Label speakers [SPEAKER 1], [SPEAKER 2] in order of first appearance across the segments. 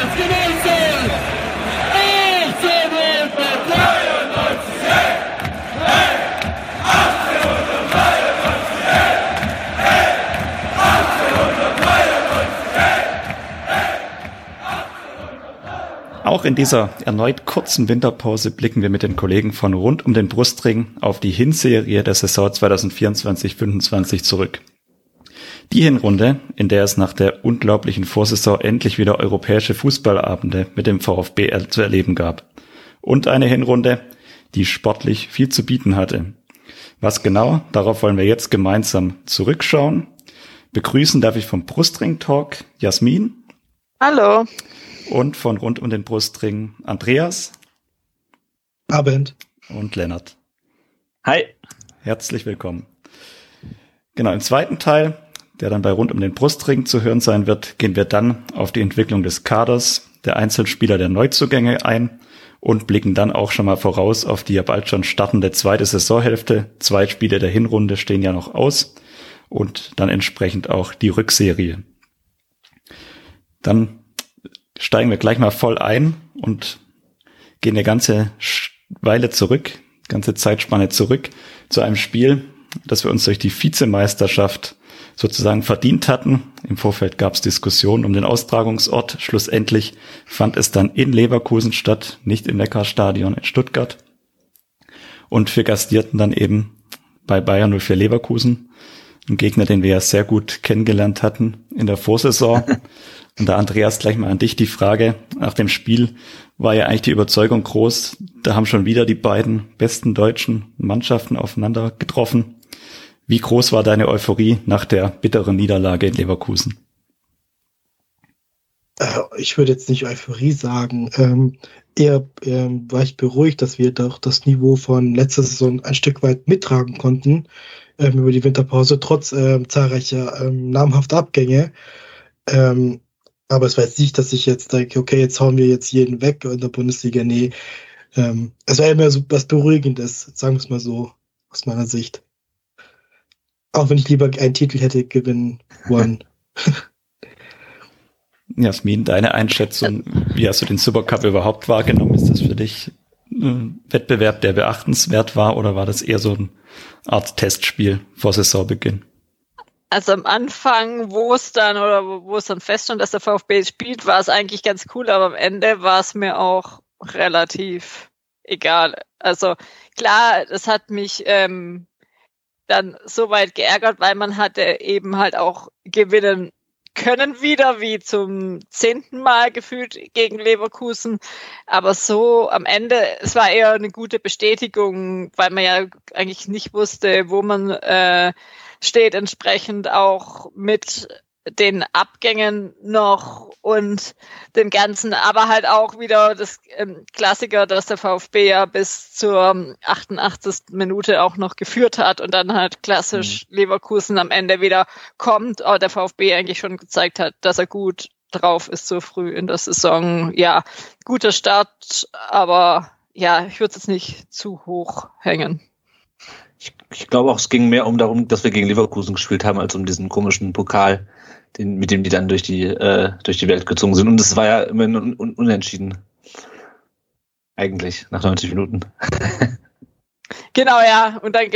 [SPEAKER 1] Auch in dieser erneut kurzen Winterpause blicken wir mit den Kollegen von Rund um den Brustring auf die Hinserie der Saison 2024/25 zurück. Die Hinrunde, in der es nach der unglaublichen Vorsaison endlich wieder europäische Fußballabende mit dem VfB zu erleben gab. Und eine Hinrunde, die sportlich viel zu bieten hatte. Was genau, darauf wollen wir jetzt gemeinsam zurückschauen. Begrüßen darf ich vom Brustring Talk Jasmin.
[SPEAKER 2] Hallo.
[SPEAKER 1] Und von Rund um den Brustring Andreas.
[SPEAKER 3] Abend.
[SPEAKER 1] Und Lennart.
[SPEAKER 4] Hi.
[SPEAKER 1] Herzlich willkommen. Genau, im zweiten Teil, der dann bei Rund um den Brustring zu hören sein wird, gehen wir dann auf die Entwicklung des Kaders, der Einzelspieler der Neuzugänge ein und blicken dann auch schon mal voraus auf die ja bald schon startende zweite Saisonhälfte. 2 Spiele der Hinrunde stehen ja noch aus und dann entsprechend auch die Rückserie. Dann steigen wir gleich mal voll ein und gehen eine ganze Weile zurück, ganze Zeitspanne zurück zu einem Spiel, das wir uns durch die Vizemeisterschaft sozusagen verdient hatten. Im Vorfeld gab es Diskussionen um den Austragungsort. Schlussendlich fand es dann in Leverkusen statt, nicht im Neckarstadion in Stuttgart. Und wir gastierten dann eben bei Bayer 04 Leverkusen, ein Gegner, den wir ja sehr gut kennengelernt hatten in der Vorsaison. Und da, Andreas, gleich mal an dich die Frage. Nach dem Spiel war ja eigentlich die Überzeugung groß, da haben schon wieder die beiden besten deutschen Mannschaften aufeinander getroffen. Wie groß war deine Euphorie nach der bitteren Niederlage in Leverkusen?
[SPEAKER 3] Ich würde jetzt nicht Euphorie sagen. Eher war ich beruhigt, dass wir doch das Niveau von letzter Saison ein Stück weit mittragen konnten über die Winterpause, trotz zahlreicher namhafter Abgänge. Aber es war jetzt nicht, dass ich jetzt denke, okay, jetzt hauen wir jetzt jeden weg in der Bundesliga. Nee, es war immer so was Beruhigendes, sagen wir es mal so, aus meiner Sicht. Auch wenn ich lieber einen Titel hätte gewinnen wollen.
[SPEAKER 1] Jasmin, deine Einschätzung, wie hast du den Supercup überhaupt wahrgenommen? Ist das für dich ein Wettbewerb, der beachtenswert war, oder war das eher so eine Art Testspiel vor Saisonbeginn?
[SPEAKER 2] Also am Anfang, wo es dann feststand, dass der VfB spielt, war es eigentlich ganz cool, aber am Ende war es mir auch relativ egal. Also klar, das hat mich dann so weit geärgert, weil man hatte eben halt auch gewinnen können wieder, wie zum 10. Mal gefühlt gegen Leverkusen. Aber so am Ende, es war eher eine gute Bestätigung, weil man ja eigentlich nicht wusste, wo man steht, entsprechend auch mit den Abgängen noch und dem Ganzen, aber halt auch wieder das Klassiker, dass der VfB ja bis zur 88. Minute auch noch geführt hat und dann halt klassisch Leverkusen am Ende wieder kommt, aber der VfB eigentlich schon gezeigt hat, dass er gut drauf ist so früh in der Saison. Ja, guter Start, aber ja, ich würde es jetzt nicht zu hoch hängen.
[SPEAKER 4] Ich glaube auch, es ging mehr darum, dass wir gegen Leverkusen gespielt haben, als um diesen komischen Pokal, mit dem die dann durch die Welt gezogen sind. Und es war ja immer unentschieden. Eigentlich, nach 90 Minuten.
[SPEAKER 2] Genau, ja. Und dann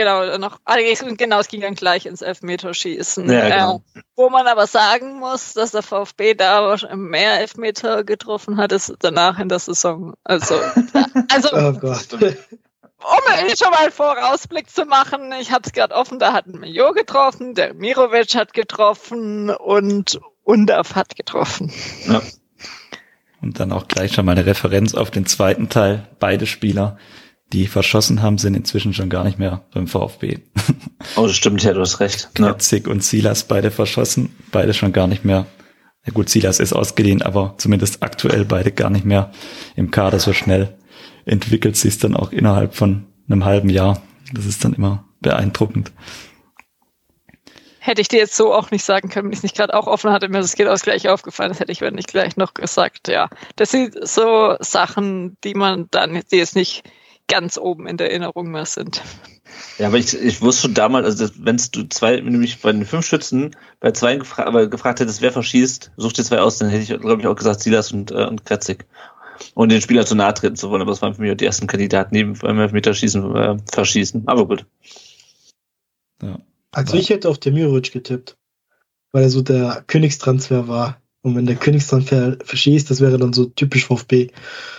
[SPEAKER 2] es ging dann gleich ins Elfmeterschießen.
[SPEAKER 4] Ja, genau.
[SPEAKER 2] Wo man aber sagen muss, dass der VfB da mehr Elfmeter getroffen hat, als danach in der Saison. Also
[SPEAKER 3] oh Gott.
[SPEAKER 2] Um schon mal einen Vorausblick zu machen, ich habe es gerade offen, da hat ein Mayo getroffen, der Mirovic hat getroffen und Undav hat getroffen.
[SPEAKER 4] Ja.
[SPEAKER 1] Und dann auch gleich schon mal eine Referenz auf den zweiten Teil. Beide Spieler, die verschossen haben, sind inzwischen schon gar nicht mehr beim VfB.
[SPEAKER 4] Oh, das stimmt, ja, du hast recht.
[SPEAKER 1] Kretzig und Silas beide verschossen, beide schon gar nicht mehr. Ja gut, Silas ist ausgeliehen, aber zumindest aktuell beide gar nicht mehr im Kader. So schnell entwickelt sich dann auch innerhalb von einem halben Jahr. Das ist dann immer beeindruckend.
[SPEAKER 2] Hätte ich dir jetzt so auch nicht sagen können, wenn ich es nicht gerade auch offen hatte, mir das geht auch gleich aufgefallen, das hätte ich, wenn nicht gleich noch gesagt, ja. Das sind so Sachen, die man dann, die jetzt nicht ganz oben in der Erinnerung mehr sind.
[SPEAKER 4] Ja, aber ich wusste schon damals, also wenn du mich bei den 5 Schützen bei 2 gefragt hättest, wer verschießt, such dir 2 aus, dann hätte ich, glaube ich, auch gesagt Silas und Kretzig. Und den Spieler zu nahe treten zu wollen, aber das waren für mich auch die ersten Kandidaten, die beim Elfmeterschießen verschießen. Aber gut.
[SPEAKER 1] Ja.
[SPEAKER 3] Also ich hätte auf Demirovic getippt, weil er so der Königstransfer war. Und wenn der Königstransfer verschießt, das wäre dann so typisch VfB.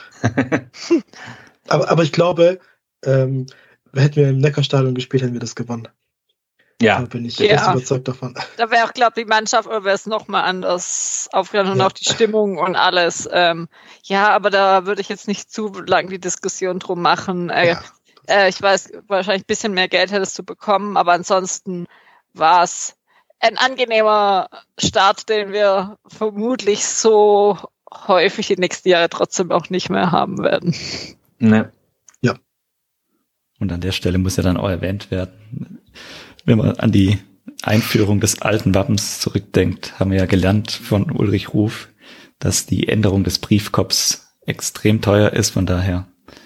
[SPEAKER 3] aber ich glaube, hätten wir im Neckarstadion gespielt, hätten wir das gewonnen.
[SPEAKER 4] Ja.
[SPEAKER 3] Da bin ich fest überzeugt davon.
[SPEAKER 2] Da wäre auch, glaube ich, die Mannschaft, oder wäre es nochmal anders aufgegangen und auch die Stimmung und alles. Aber da würde ich jetzt nicht zu lang die Diskussion drum machen. Ich weiß, wahrscheinlich ein bisschen mehr Geld hättest du bekommen, aber ansonsten war es ein angenehmer Start, den wir vermutlich so häufig die nächsten Jahre trotzdem auch nicht mehr haben werden.
[SPEAKER 4] Ne.
[SPEAKER 3] Ja.
[SPEAKER 1] Und an der Stelle muss ja dann auch erwähnt werden, wenn man an die Einführung des alten Wappens zurückdenkt, haben wir ja gelernt von Ulrich Ruf, dass die Änderung des Briefkopfs extrem teuer ist, von daher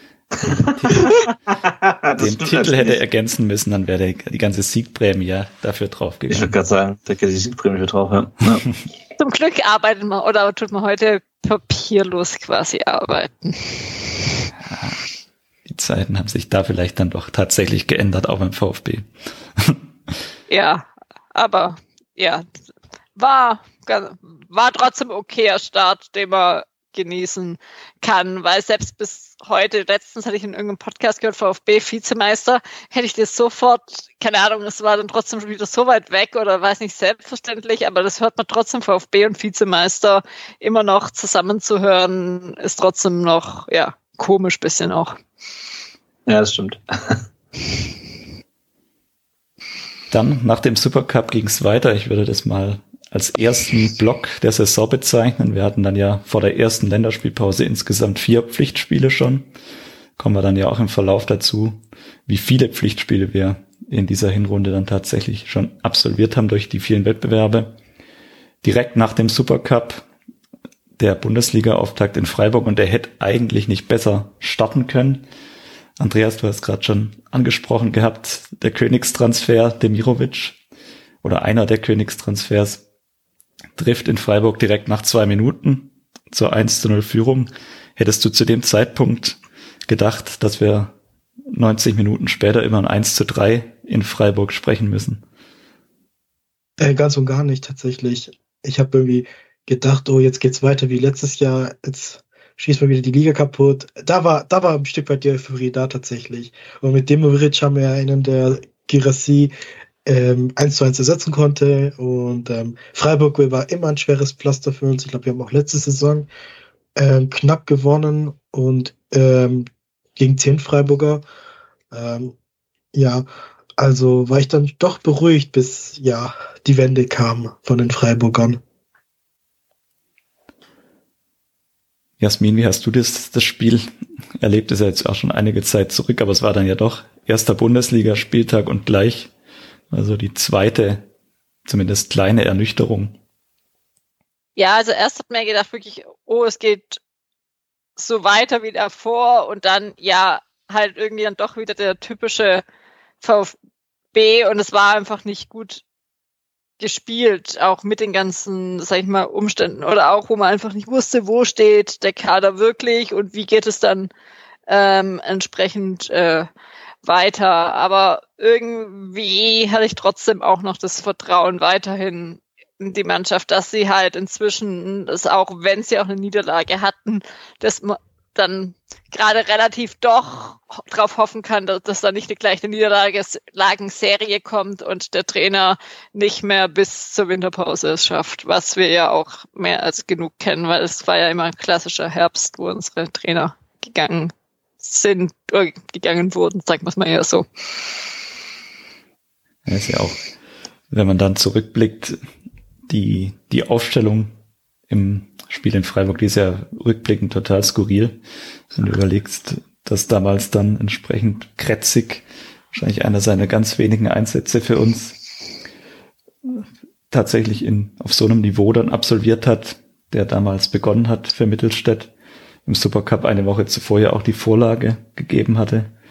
[SPEAKER 1] den Titel hätte ergänzen müssen, dann wäre die ganze Siegprämie ja dafür draufgegangen.
[SPEAKER 4] Ich würde gerade sagen, da geht die Siegprämie für drauf, ja.
[SPEAKER 2] Zum Glück arbeitet man, oder tut man heute papierlos quasi arbeiten.
[SPEAKER 1] Ja, die Zeiten haben sich da vielleicht dann doch tatsächlich geändert, auch beim VfB.
[SPEAKER 2] Ja, aber ja, war trotzdem okayer Start, den man genießen kann, weil selbst bis heute, letztens hatte ich in irgendeinem Podcast gehört, VfB Vizemeister, hätte ich das sofort, keine Ahnung, es war dann trotzdem schon wieder so weit weg oder weiß nicht, selbstverständlich, aber das hört man trotzdem, VfB und Vizemeister immer noch zusammenzuhören, ist trotzdem noch, ja, komisch bisschen auch.
[SPEAKER 4] Ja, das stimmt.
[SPEAKER 1] Dann, nach dem Supercup ging es weiter. Ich würde das mal als ersten Block der Saison bezeichnen. Wir hatten dann ja vor der ersten Länderspielpause insgesamt 4 Pflichtspiele schon. Kommen wir dann ja auch im Verlauf dazu, wie viele Pflichtspiele wir in dieser Hinrunde dann tatsächlich schon absolviert haben durch die vielen Wettbewerbe. Direkt nach dem Supercup der Bundesliga-Auftakt in Freiburg, und der hätte eigentlich nicht besser starten können. Andreas, du hast gerade schon angesprochen gehabt, der Königstransfer Demirovic oder einer der Königstransfers trifft in Freiburg direkt nach 2 Minuten zur 1:0 Führung. Hättest du zu dem Zeitpunkt gedacht, dass wir 90 Minuten später immer ein 1:3 in Freiburg sprechen müssen?
[SPEAKER 3] Ganz und gar nicht tatsächlich. Ich habe irgendwie gedacht, oh, jetzt geht's weiter wie letztes Jahr, jetzt schießt man wieder die Liga kaputt. Da war ein Stück weit die Euphorie da tatsächlich. Und mit Demirovic haben wir einen, der Girassi 1:1 ersetzen konnte, und Freiburg war immer ein schweres Pflaster für uns. Ich glaube, wir haben auch letzte Saison knapp gewonnen und gegen 10 Freiburger. Also war ich dann doch beruhigt, bis die Wende kam von den Freiburgern.
[SPEAKER 1] Jasmin, wie hast du das Spiel erlebt? Ist ja jetzt auch schon einige Zeit zurück, aber es war dann ja doch erster Bundesliga-Spieltag und gleich, also die zweite, zumindest kleine Ernüchterung.
[SPEAKER 2] Ja, also erst hat man gedacht wirklich, oh, es geht so weiter wie davor, und dann, ja, halt irgendwie dann doch wieder der typische VfB, und es war einfach nicht gut gespielt, auch mit den ganzen, sag ich mal, Umständen, oder auch, wo man einfach nicht wusste, wo steht der Kader wirklich und wie geht es dann entsprechend weiter. Aber irgendwie hatte ich trotzdem auch noch das Vertrauen weiterhin in die Mannschaft, dass sie halt inzwischen, das auch wenn sie auch eine Niederlage hatten, dass man dann gerade relativ doch drauf hoffen kann, dass da nicht gleich eine Niederlagenserie kommt und der Trainer nicht mehr bis zur Winterpause es schafft, was wir ja auch mehr als genug kennen, weil es war ja immer ein klassischer Herbst, wo unsere Trainer gegangen sind oder gegangen wurden, sagen wir es mal eher so.
[SPEAKER 1] Ja, ist ja auch, wenn man dann zurückblickt, die Aufstellung im Spiel in Freiburg, die ist ja rückblickend total skurril. Wenn du überlegst, dass damals dann entsprechend Kretzig, wahrscheinlich einer seiner ganz wenigen Einsätze für uns, tatsächlich auf so einem Niveau dann absolviert hat, der damals begonnen hat für Mittelstädt, im Supercup eine Woche zuvor ja auch die Vorlage gegeben hatte.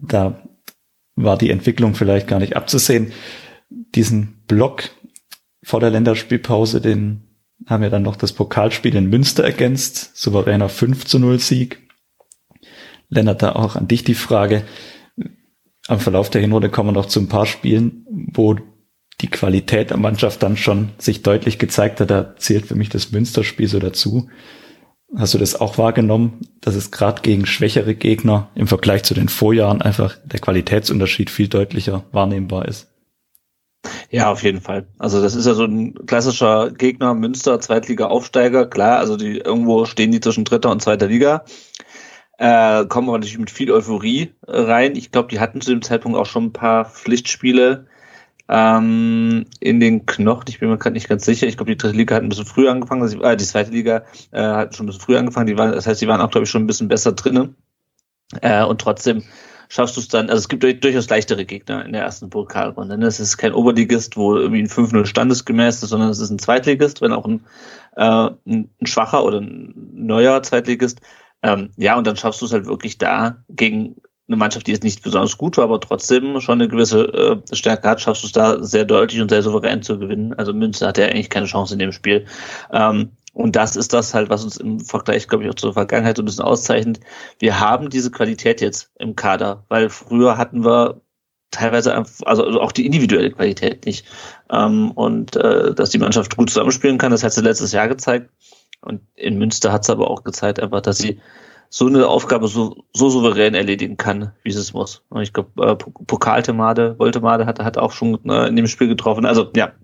[SPEAKER 1] da war die Entwicklung vielleicht gar nicht abzusehen. Diesen Block vor der Länderspielpause, den haben wir dann noch das Pokalspiel in Münster ergänzt, souveräner 5-0 Sieg. Lennart, da auch an dich die Frage, am Verlauf der Hinrunde kommen wir noch zu ein paar Spielen, wo die Qualität der Mannschaft dann schon sich deutlich gezeigt hat. Da zählt für mich das Münsterspiel so dazu. Hast du das auch wahrgenommen, dass es gerade gegen schwächere Gegner im Vergleich zu den Vorjahren einfach der Qualitätsunterschied viel deutlicher wahrnehmbar ist?
[SPEAKER 4] Ja, auf jeden Fall. Also das ist ja so ein klassischer Gegner, Münster, Zweitliga-Aufsteiger. Klar, also die irgendwo stehen die zwischen dritter und zweiter Liga. Kommen aber natürlich mit viel Euphorie rein. Ich glaube, die hatten zu dem Zeitpunkt auch schon ein paar Pflichtspiele in den Knochen. Ich bin mir gerade nicht ganz sicher. Ich glaube, die dritte Liga hat ein bisschen früher angefangen. Die zweite Liga hat schon ein bisschen früher angefangen. Das heißt, die waren auch, glaube ich, schon ein bisschen besser drinne. Und trotzdem schaffst du es dann, also es gibt durchaus leichtere Gegner in der ersten Pokalrunde. Ne? Es ist kein Oberligist, wo irgendwie ein 5-0 standesgemäß ist, sondern es ist ein Zweitligist, wenn auch ein schwacher oder ein neuer Zweitligist. Ja, und dann schaffst du es halt wirklich da gegen eine Mannschaft, die jetzt nicht besonders gut war, aber trotzdem schon eine gewisse Stärke hat, schaffst du es da sehr deutlich und sehr souverän zu gewinnen. Also Münster hat ja eigentlich keine Chance in dem Spiel. Und das ist das halt, was uns im Vergleich, glaube ich, auch zur Vergangenheit so ein bisschen auszeichnet. Wir haben diese Qualität jetzt im Kader, weil früher hatten wir teilweise also auch die individuelle Qualität nicht. Dass die Mannschaft gut zusammenspielen kann, das hat sie letztes Jahr gezeigt. Und in Münster hat es aber auch gezeigt, einfach, dass sie so eine Aufgabe so souverän erledigen kann, wie sie es muss. Und ich glaube, Woltemade hat auch schon in dem Spiel getroffen. Also ja,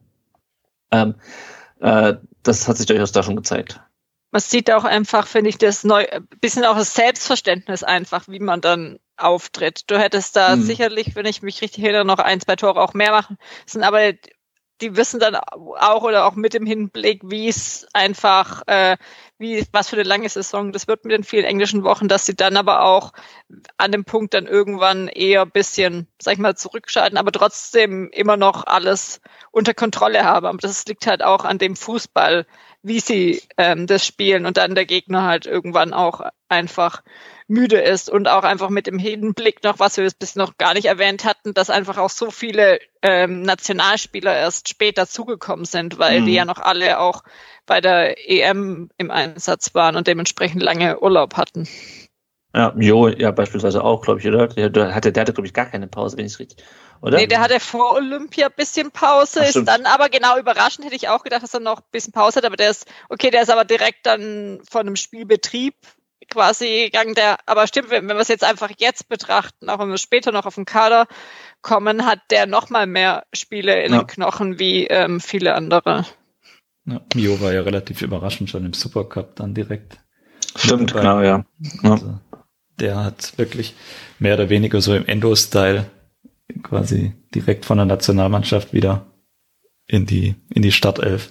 [SPEAKER 4] das hat sich durchaus da schon gezeigt.
[SPEAKER 2] Man sieht auch einfach, finde ich, bisschen auch das Selbstverständnis einfach, wie man dann auftritt. Du hättest da sicherlich, wenn ich mich richtig erinnere, noch 1, 2 Tore auch mehr machen müssen, aber die wissen dann auch oder auch mit dem Hinblick, wie es einfach, was für eine lange Saison das wird mit den vielen englischen Wochen, dass sie dann aber auch an dem Punkt dann irgendwann eher ein bisschen, sag ich mal, zurückschalten, aber trotzdem immer noch alles unter Kontrolle haben. Aber das liegt halt auch an dem Fußball, wie sie das spielen und dann der Gegner halt irgendwann auch einfach müde ist und auch einfach mit dem Hinblick noch, was wir bis noch gar nicht erwähnt hatten, dass einfach auch so viele Nationalspieler erst später zugekommen sind, weil die ja noch alle auch bei der EM im Einsatz waren und dementsprechend lange Urlaub hatten.
[SPEAKER 4] Ja, Jo, ja, beispielsweise auch, glaube ich, oder? Der hatte, glaube ich, gar keine Pause, wenn ich es richtig, oder?
[SPEAKER 2] Nee, der hatte vor Olympia ein bisschen Pause, ist dann aber genau überraschend, hätte ich auch gedacht, dass er noch ein bisschen Pause hat, aber der ist aber direkt dann von einem Spielbetrieb quasi gegangen, aber stimmt, wenn wir es jetzt einfach jetzt betrachten, auch wenn wir später noch auf den Kader kommen, hat der noch mal mehr Spiele in den Knochen wie viele andere.
[SPEAKER 1] Ja, Mio war ja relativ überraschend schon im Supercup dann direkt.
[SPEAKER 4] Stimmt, genau, ja.
[SPEAKER 1] Also, der hat wirklich mehr oder weniger so im Endo-Style quasi direkt von der Nationalmannschaft wieder in die Startelf.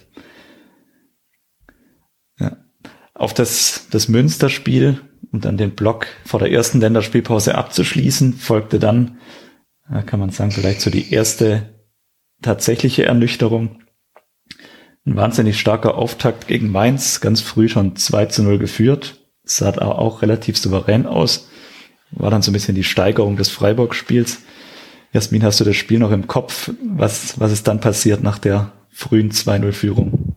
[SPEAKER 1] Ja. Auf das Münster-Spiel und dann den Block vor der ersten Länderspielpause abzuschließen, folgte dann, kann man sagen, vielleicht so die erste tatsächliche Ernüchterung. Ein wahnsinnig starker Auftakt gegen Mainz, ganz früh schon 2-0 geführt. Es sah auch relativ souverän aus. War dann so ein bisschen die Steigerung des Freiburg-Spiels. Jasmin, hast du das Spiel noch im Kopf? Was ist dann passiert nach der frühen 2-0-Führung?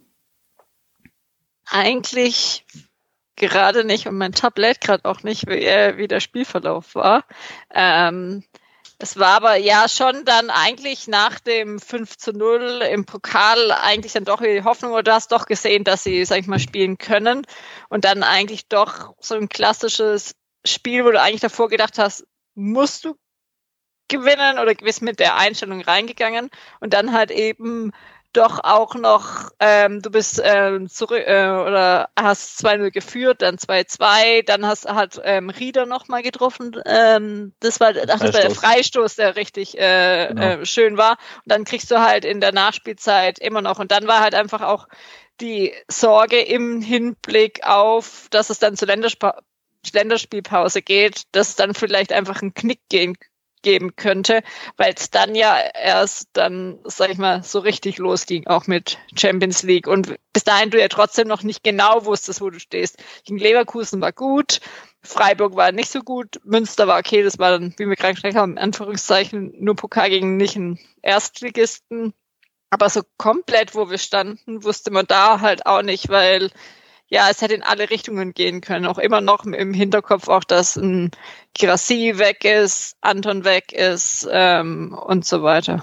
[SPEAKER 2] Eigentlich gerade nicht und mein Tablet gerade auch nicht, wie der Spielverlauf war. Es war aber ja schon dann eigentlich nach dem 5-0 im Pokal eigentlich dann doch die Hoffnung, oder du hast doch gesehen, dass sie, sag ich mal, spielen können und dann eigentlich doch so ein klassisches Spiel, wo du eigentlich davor gedacht hast, musst du gewinnen oder gewiss mit der Einstellung reingegangen und dann halt eben doch auch noch, du bist zurück oder hast 2-0 geführt, dann 2-2, dann hat Rieder nochmal getroffen. Das war der Freistoß, der richtig schön war. Und dann kriegst du halt in der Nachspielzeit immer noch. Und dann war halt einfach auch die Sorge im Hinblick auf, dass es dann zur Länderspielpause geht, dass dann vielleicht einfach ein Knick geben könnte, weil es dann ja erst dann, sag ich mal, so richtig losging, auch mit Champions League. Und bis dahin du ja trotzdem noch nicht genau wusstest, wo du stehst. Gegen Leverkusen war gut, Freiburg war nicht so gut, Münster war okay, das war dann, wie wir gerade gesagt haben, in Anführungszeichen nur Pokal gegen nicht einen Erstligisten. Aber so komplett, wo wir standen, wusste man da halt auch nicht, weil ja, es hätte in alle Richtungen gehen können. Auch immer noch im Hinterkopf auch, dass ein Girassi weg ist, Anton weg ist und so weiter.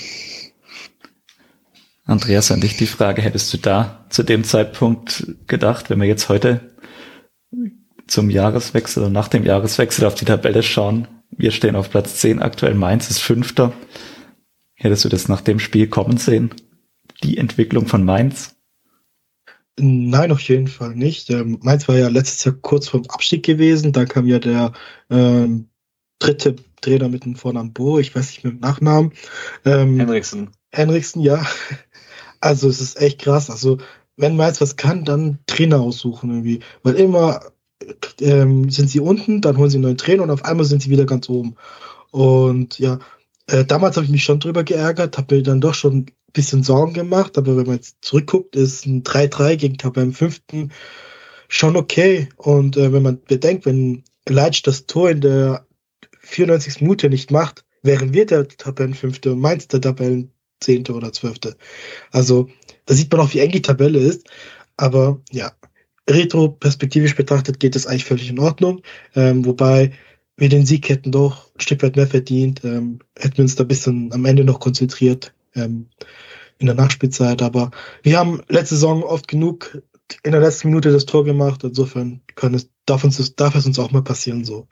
[SPEAKER 1] Andreas, an dich die Frage, hättest du da zu dem Zeitpunkt gedacht, wenn wir jetzt heute zum Jahreswechsel oder nach dem Jahreswechsel auf die Tabelle schauen, wir stehen auf Platz 10 aktuell, Mainz ist 5. Hättest du das nach dem Spiel kommen sehen? Die Entwicklung von Mainz?
[SPEAKER 3] Nein, auf jeden Fall nicht. Mainz war ja letztes Jahr kurz vorm Abstieg gewesen. Da kam ja der dritte Trainer mit dem Vornamen Bo, ich weiß nicht mehr den Nachnamen. Henriksen, ja. Also es ist echt krass. Also wenn Mainz was kann, dann Trainer aussuchen irgendwie. Weil immer sind sie unten, dann holen sie einen neuen Trainer und auf einmal sind sie wieder ganz oben. Und ja, damals habe ich mich schon drüber geärgert, habe mir dann doch schon ein bisschen Sorgen gemacht, aber wenn man jetzt zurückguckt, ist ein 3-3 gegen Tabellenfünften schon okay. Und wenn man bedenkt, wenn Leitsch das Tor in der 94. Minute nicht macht, wären wir der Tabellenfünfte und Mainz der Tabellenzehnte oder 12. Also da sieht man auch, wie eng die Tabelle ist. Aber ja, retroperspektivisch betrachtet geht es eigentlich völlig in Ordnung. Wobei wir den Sieg hätten doch ein Stück weit mehr verdient. Hätten wir uns da ein bisschen am Ende noch konzentriert in der Nachspielzeit. Aber wir haben letzte Saison oft genug in der letzten Minute das Tor gemacht. Insofern darf es uns auch mal passieren so.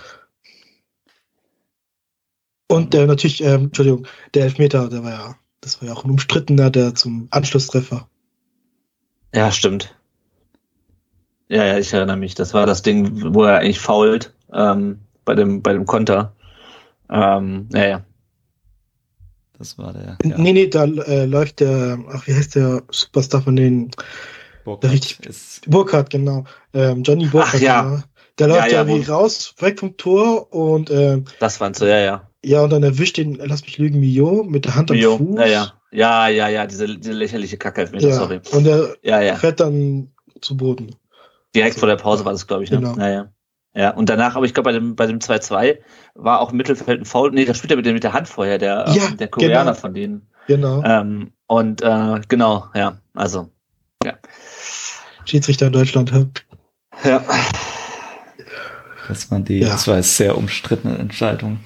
[SPEAKER 3] Und natürlich, Entschuldigung, der Elfmeter, das war ja auch ein umstrittener, der zum Anschlusstreffer.
[SPEAKER 4] Ja, stimmt. Ja, ich erinnere mich. Das war das Ding, wo er eigentlich foult bei dem Konter. Ja.
[SPEAKER 1] Das war der.
[SPEAKER 3] Ja. Nee, da läuft der, wie heißt der Superstar von den Burkhardt, genau. Johnny Burkhardt.
[SPEAKER 4] Ach, ja.
[SPEAKER 3] Genau. Der läuft ja wie raus, weg vom Tor und
[SPEAKER 4] das waren so, ja.
[SPEAKER 3] Ja, und dann erwischt den, lass mich lügen, Mio mit der Hand am Fuß.
[SPEAKER 4] Ja, diese lächerliche Kacke, sorry.
[SPEAKER 3] Und er fährt dann zu Boden.
[SPEAKER 4] Direkt vor der Pause war das, glaube ich, ne?
[SPEAKER 3] Genau.
[SPEAKER 4] Ja, und danach, aber ich glaube, bei dem 2-2 war auch im Mittelfeld ein Foul. Nee, da spielt er mit der Hand vorher, der Koreaner von denen.
[SPEAKER 3] Genau.
[SPEAKER 4] Genau, ja, also, ja.
[SPEAKER 3] Schiedsrichter in Deutschland,
[SPEAKER 4] ja.
[SPEAKER 1] Das waren die zwei sehr umstrittenen Entscheidungen.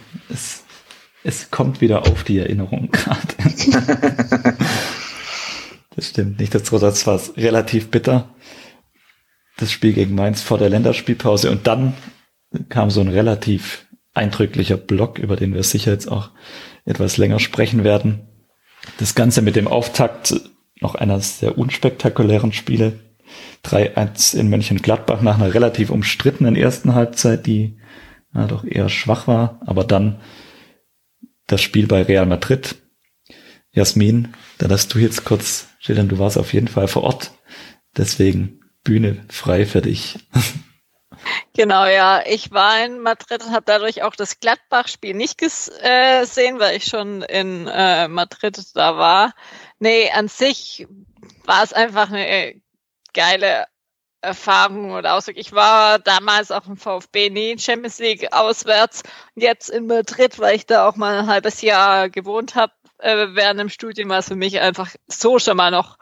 [SPEAKER 1] Es kommt wieder auf die Erinnerung gerade. Das stimmt. Nichtsdestotrotz war es relativ bitter. Das Spiel gegen Mainz vor der Länderspielpause. Und dann kam so ein relativ eindrücklicher Block, über den wir sicher jetzt auch etwas länger sprechen werden. Das Ganze mit dem Auftakt noch einer sehr unspektakulären Spiele. 3-1 in Mönchengladbach nach einer relativ umstrittenen ersten Halbzeit, die doch eher schwach war. Aber dann das Spiel bei Real Madrid. Jasmin, da darfst du jetzt kurz schildern, du warst auf jeden Fall vor Ort. Deswegen Bühne frei für dich.
[SPEAKER 2] Genau, ja. Ich war in Madrid und habe dadurch auch das Gladbach-Spiel nicht gesehen, weil ich schon in Madrid da war. Nee, an sich war es einfach eine geile Erfahrung oder Ausdruck. Ich war damals auch im VfB nie in Champions League auswärts. Jetzt in Madrid, weil ich da auch mal ein halbes Jahr gewohnt habe während dem Studium, war es für mich einfach so schon mal noch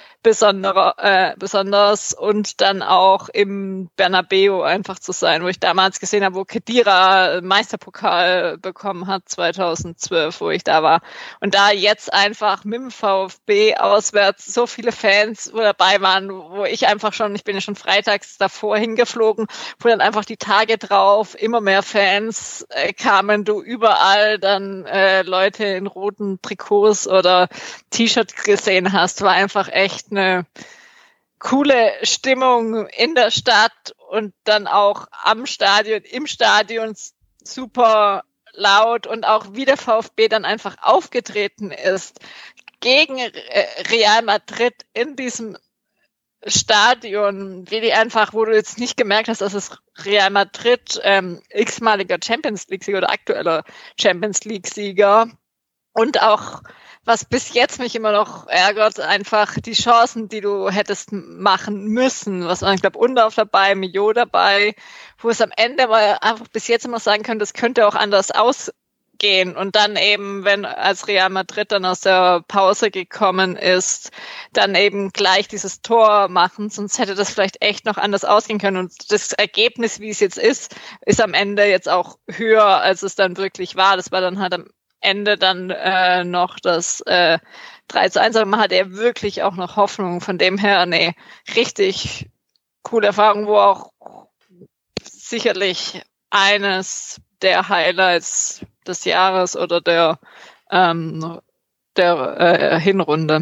[SPEAKER 2] besonders und dann auch im Bernabeu einfach zu sein, wo ich damals gesehen habe, wo Khedira Meisterpokal bekommen hat 2012, wo ich da war. Und da jetzt einfach mit dem VfB auswärts so viele Fans dabei waren, wo ich bin ja schon freitags davor hingeflogen, wo dann einfach die Tage drauf immer mehr Fans kamen, du überall dann Leute in roten Trikots oder T-Shirts gesehen hast, war einfach echt eine coole Stimmung in der Stadt und dann auch im Stadion super laut und auch wie der VfB dann einfach aufgetreten ist gegen Real Madrid in diesem Stadion, wo du jetzt nicht gemerkt hast, dass es Real Madrid x-maliger Champions League-Sieger oder aktueller Champions League-Sieger und auch was bis jetzt mich immer noch ärgert, einfach die Chancen, die du hättest machen müssen. Was man, ich glaube, Undorf dabei, Mio dabei, wo es am Ende mal einfach bis jetzt immer sagen können, das könnte auch anders ausgehen. Und dann eben, wenn als Real Madrid dann aus der Pause gekommen ist, dann eben gleich dieses Tor machen, sonst hätte das vielleicht echt noch anders ausgehen können. Und das Ergebnis, wie es jetzt ist am Ende jetzt auch höher, als es dann wirklich war. Das war dann halt am Ende dann noch das 3:1, aber man hat ja wirklich auch noch Hoffnung. Von dem her, richtig coole Erfahrung, wo auch sicherlich eines der Highlights des Jahres oder der Hinrunde.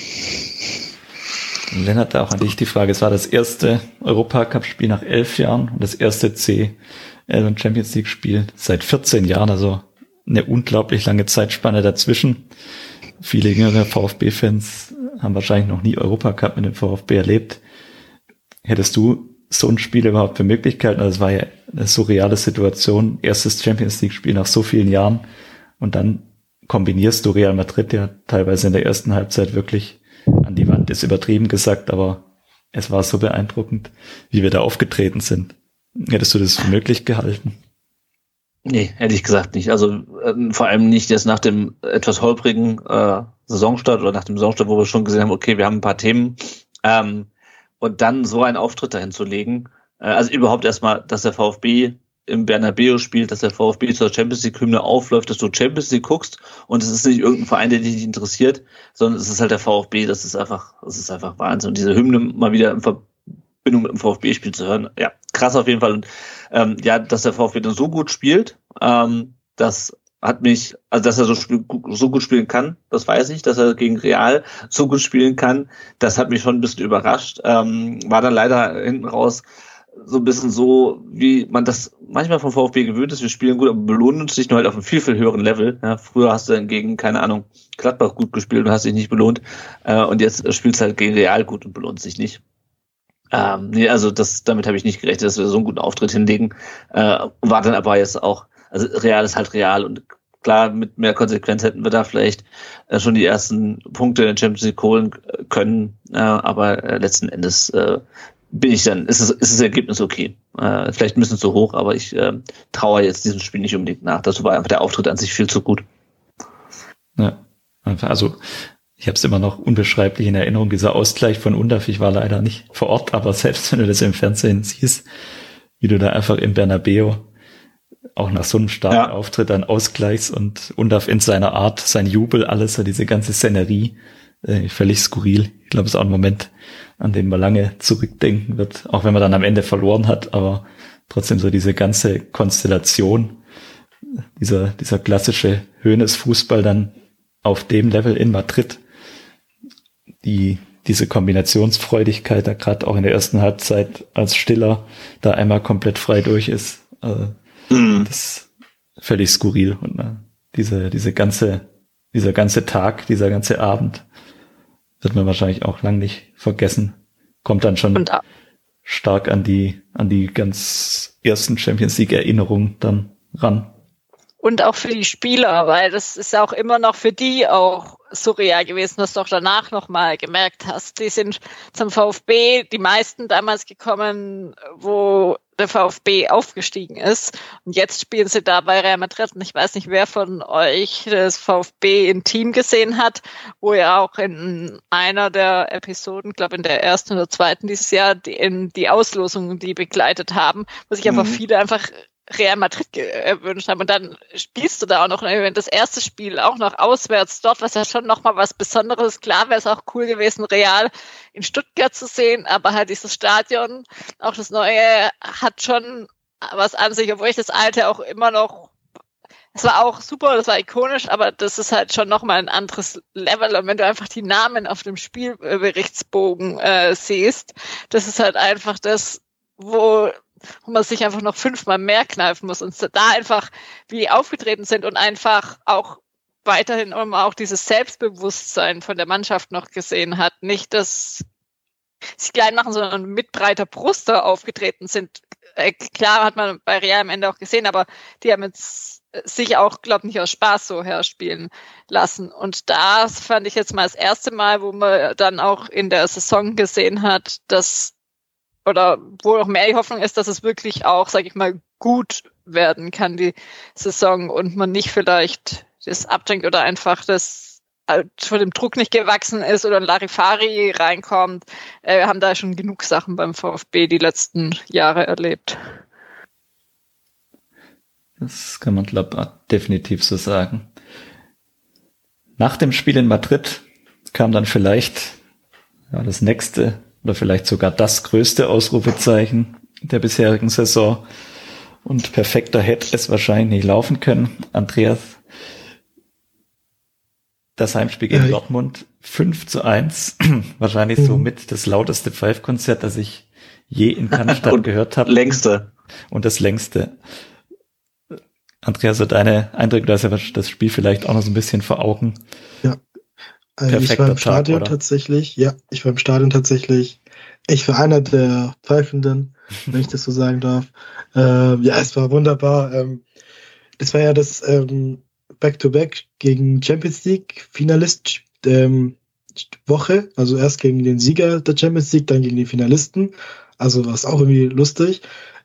[SPEAKER 1] Lennart, auch an dich die Frage, es war das erste Europacup-Spiel nach 11 Jahren und das erste CL und Champions League-Spiel seit 14 Jahren, also eine unglaublich lange Zeitspanne dazwischen. Viele jüngere VfB-Fans haben wahrscheinlich noch nie Europacup mit dem VfB erlebt. Hättest du so ein Spiel überhaupt für Möglichkeiten? Also es war ja eine surreale Situation, erstes Champions League-Spiel nach so vielen Jahren und dann kombinierst du Real Madrid ja teilweise in der ersten Halbzeit wirklich an die Wand, ist übertrieben gesagt, aber es war so beeindruckend, wie wir da aufgetreten sind. Hättest du das für möglich gehalten?
[SPEAKER 4] Nee, hätte ich gesagt nicht. Also vor allem nicht jetzt nach dem etwas holprigen Saisonstart oder nach dem Saisonstart, wo wir schon gesehen haben, okay, wir haben ein paar Themen und dann so einen Auftritt dahin zu legen. Also überhaupt erstmal, dass der VfB im Bernabeu spielt, dass der VfB zur Champions League Hymne aufläuft, dass du Champions League guckst und es ist nicht irgendein Verein, der dich nicht interessiert, sondern es ist halt der VfB, das ist einfach Wahnsinn. Und diese Hymne mal wieder in Verbindung mit dem VfB-Spiel zu hören, ja, krass auf jeden Fall. Und dass der VfB dann so gut spielt, das hat mich, also dass er so gut spielen kann, das weiß ich, dass er gegen Real so gut spielen kann, das hat mich schon ein bisschen überrascht. War dann leider hinten raus so ein bisschen so, wie man das manchmal vom VfB gewöhnt ist, wir spielen gut, aber belohnen uns nicht, nur halt auf einem viel, viel höheren Level. Ja, früher hast du dann gegen, keine Ahnung, Gladbach gut gespielt und hast dich nicht belohnt. Und jetzt spielst du halt gegen Real gut und belohnt sich nicht. Also damit habe ich nicht gerechnet, dass wir so einen guten Auftritt hinlegen. War dann aber jetzt auch, also Real ist halt Real und klar, mit mehr Konsequenz hätten wir da vielleicht schon die ersten Punkte in der Champions League holen können, aber letzten Endes ist das Ergebnis okay. Vielleicht ein bisschen zu hoch, aber ich traue jetzt diesem Spiel nicht unbedingt nach. Das war einfach der Auftritt an sich viel zu gut.
[SPEAKER 1] Ja, also ich habe es immer noch unbeschreiblich in Erinnerung, dieser Ausgleich von Undorf. Ich war leider nicht vor Ort, aber selbst wenn du das im Fernsehen siehst, wie du da einfach im Bernabeu auch nach so einem starken Auftritt dann ausgleichst und Undorf in seiner Art, sein Jubel, alles, so diese ganze Szenerie, völlig skurril. Ich glaube, es ist auch ein Moment, an den man lange zurückdenken wird, auch wenn man dann am Ende verloren hat, aber trotzdem so diese ganze Konstellation, dieser klassische Hoeneß-Fußball dann auf dem Level in Madrid, diese Kombinationsfreudigkeit, da gerade auch in der ersten Halbzeit, als Stiller da einmal komplett frei durch ist, das ist völlig skurril. Und dieser ganze Tag, dieser ganze Abend wird man wahrscheinlich auch lang nicht vergessen. Kommt dann schon stark an die ganz ersten Champions League Erinnerungen dann ran.
[SPEAKER 2] Und auch für die Spieler, weil das ist auch immer noch für die auch surreal gewesen, dass du auch danach nochmal gemerkt hast. Die sind zum VfB, die meisten damals gekommen, wo der VfB aufgestiegen ist. Und jetzt spielen sie da bei Real Madrid. Und ich weiß nicht, wer von euch das VfB im Team gesehen hat, wo ja auch in einer der Episoden, glaube in der ersten oder zweiten dieses Jahr, die Auslosungen, die begleitet haben, wo sich einfach viele einfach Real Madrid gewünscht haben. Und dann spielst du da auch noch das erste Spiel auch noch auswärts dort, was ja schon nochmal was Besonderes. Klar wäre es auch cool gewesen, Real in Stuttgart zu sehen, aber halt dieses Stadion, auch das neue, hat schon was an sich, obwohl ich das alte auch immer noch, es war auch super, das war ikonisch, aber das ist halt schon nochmal ein anderes Level. Und wenn du einfach die Namen auf dem Spielberichtsbogen siehst, das ist halt einfach das, wo man sich einfach noch 5-mal mehr kneifen muss und da einfach, wie die aufgetreten sind und einfach auch weiterhin immer auch dieses Selbstbewusstsein von der Mannschaft noch gesehen hat. Nicht, dass sie klein machen, sondern mit breiter Brust da aufgetreten sind. Klar hat man bei Real am Ende auch gesehen, aber die haben jetzt sich auch, glaube ich, nicht aus Spaß so herspielen lassen. Und das fand ich jetzt mal das erste Mal, wo man dann auch in der Saison gesehen hat, dass, oder wo auch mehr die Hoffnung ist, dass es wirklich auch, sage ich mal, gut werden kann, die Saison, und man nicht vielleicht das abdrängt oder einfach das von dem Druck nicht gewachsen ist oder ein Larifari reinkommt. Wir haben da schon genug Sachen beim VfB die letzten Jahre erlebt.
[SPEAKER 1] Das kann man, glaube ich, definitiv so sagen. Nach dem Spiel in Madrid kam dann vielleicht das nächste oder vielleicht sogar das größte Ausrufezeichen der bisherigen Saison. Und perfekter hätte es wahrscheinlich nicht laufen können. Andreas, das Heimspiel gegen Dortmund 5:1, wahrscheinlich somit das lauteste Pfeifkonzert, das ich je in Cannstatt gehört habe.
[SPEAKER 4] Längste.
[SPEAKER 1] Und das längste. Andreas, so deine Eindrücke, du hast ja das Spiel vielleicht auch noch so ein bisschen vor Augen.
[SPEAKER 3] Ja, ich war im Stadion tatsächlich. Ja, ich war im Stadion tatsächlich. Ich war einer der Pfeifenden, wenn ich das so sagen darf. Ja, es war wunderbar. Es war ja das Back-to-Back gegen Champions League Finalist Woche. Also erst gegen den Sieger der Champions League, dann gegen die Finalisten. Also war es auch irgendwie lustig.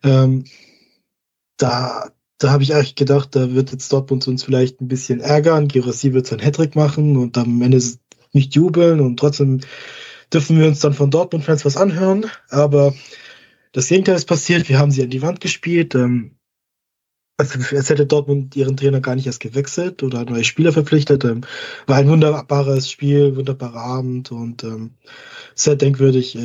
[SPEAKER 3] Da habe ich eigentlich gedacht, da wird jetzt Dortmund uns vielleicht ein bisschen ärgern. Guirassy wird seinen Hattrick machen und am Ende nicht jubeln, und trotzdem dürfen wir uns dann von Dortmund-Fans was anhören. Aber das Gegenteil ist passiert. Wir haben sie an die Wand gespielt. Als hätte Dortmund ihren Trainer gar nicht erst gewechselt oder neue Spieler verpflichtet. War ein wunderbares Spiel, wunderbarer Abend und sehr denkwürdig.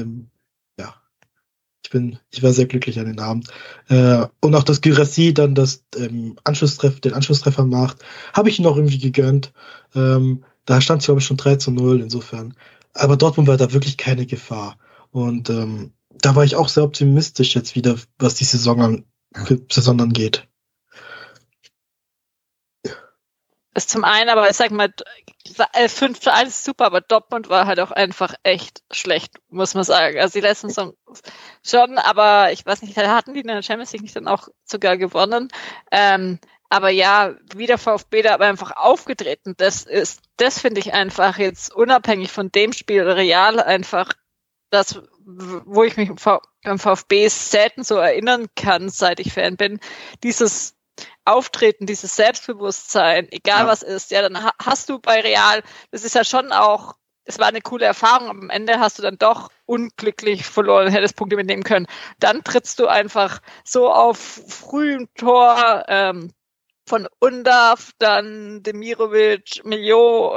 [SPEAKER 3] Ich war sehr glücklich an den Abend. Und auch, dass Guirassy dann den Anschlusstreffer macht, habe ich ihm auch irgendwie gegönnt. Da stand es, glaube ich, schon 3:0 insofern. Aber Dortmund war da wirklich keine Gefahr. Und da war ich auch sehr optimistisch jetzt wieder, was die Saison angeht.
[SPEAKER 2] Ist zum einen, aber ich sag mal, 5:1 ist super, aber Dortmund war halt auch einfach echt schlecht, muss man sagen. Also die letzten Saison schon, aber ich weiß nicht, hatten die in der Champions League nicht dann auch sogar gewonnen? Aber ja, wie der VfB da aber einfach aufgetreten, das finde ich einfach jetzt unabhängig von dem Spiel real einfach das, wo ich mich beim VfB selten so erinnern kann, seit ich Fan bin, dieses Auftreten, dieses Selbstbewusstsein, egal was ist, ja, dann hast du bei Real, das ist ja schon auch, es war eine coole Erfahrung, aber am Ende hast du dann doch unglücklich verloren, hättest Punkte mitnehmen können. Dann trittst du einfach so auf frühem Tor von Undav, dann Demirovic, Millot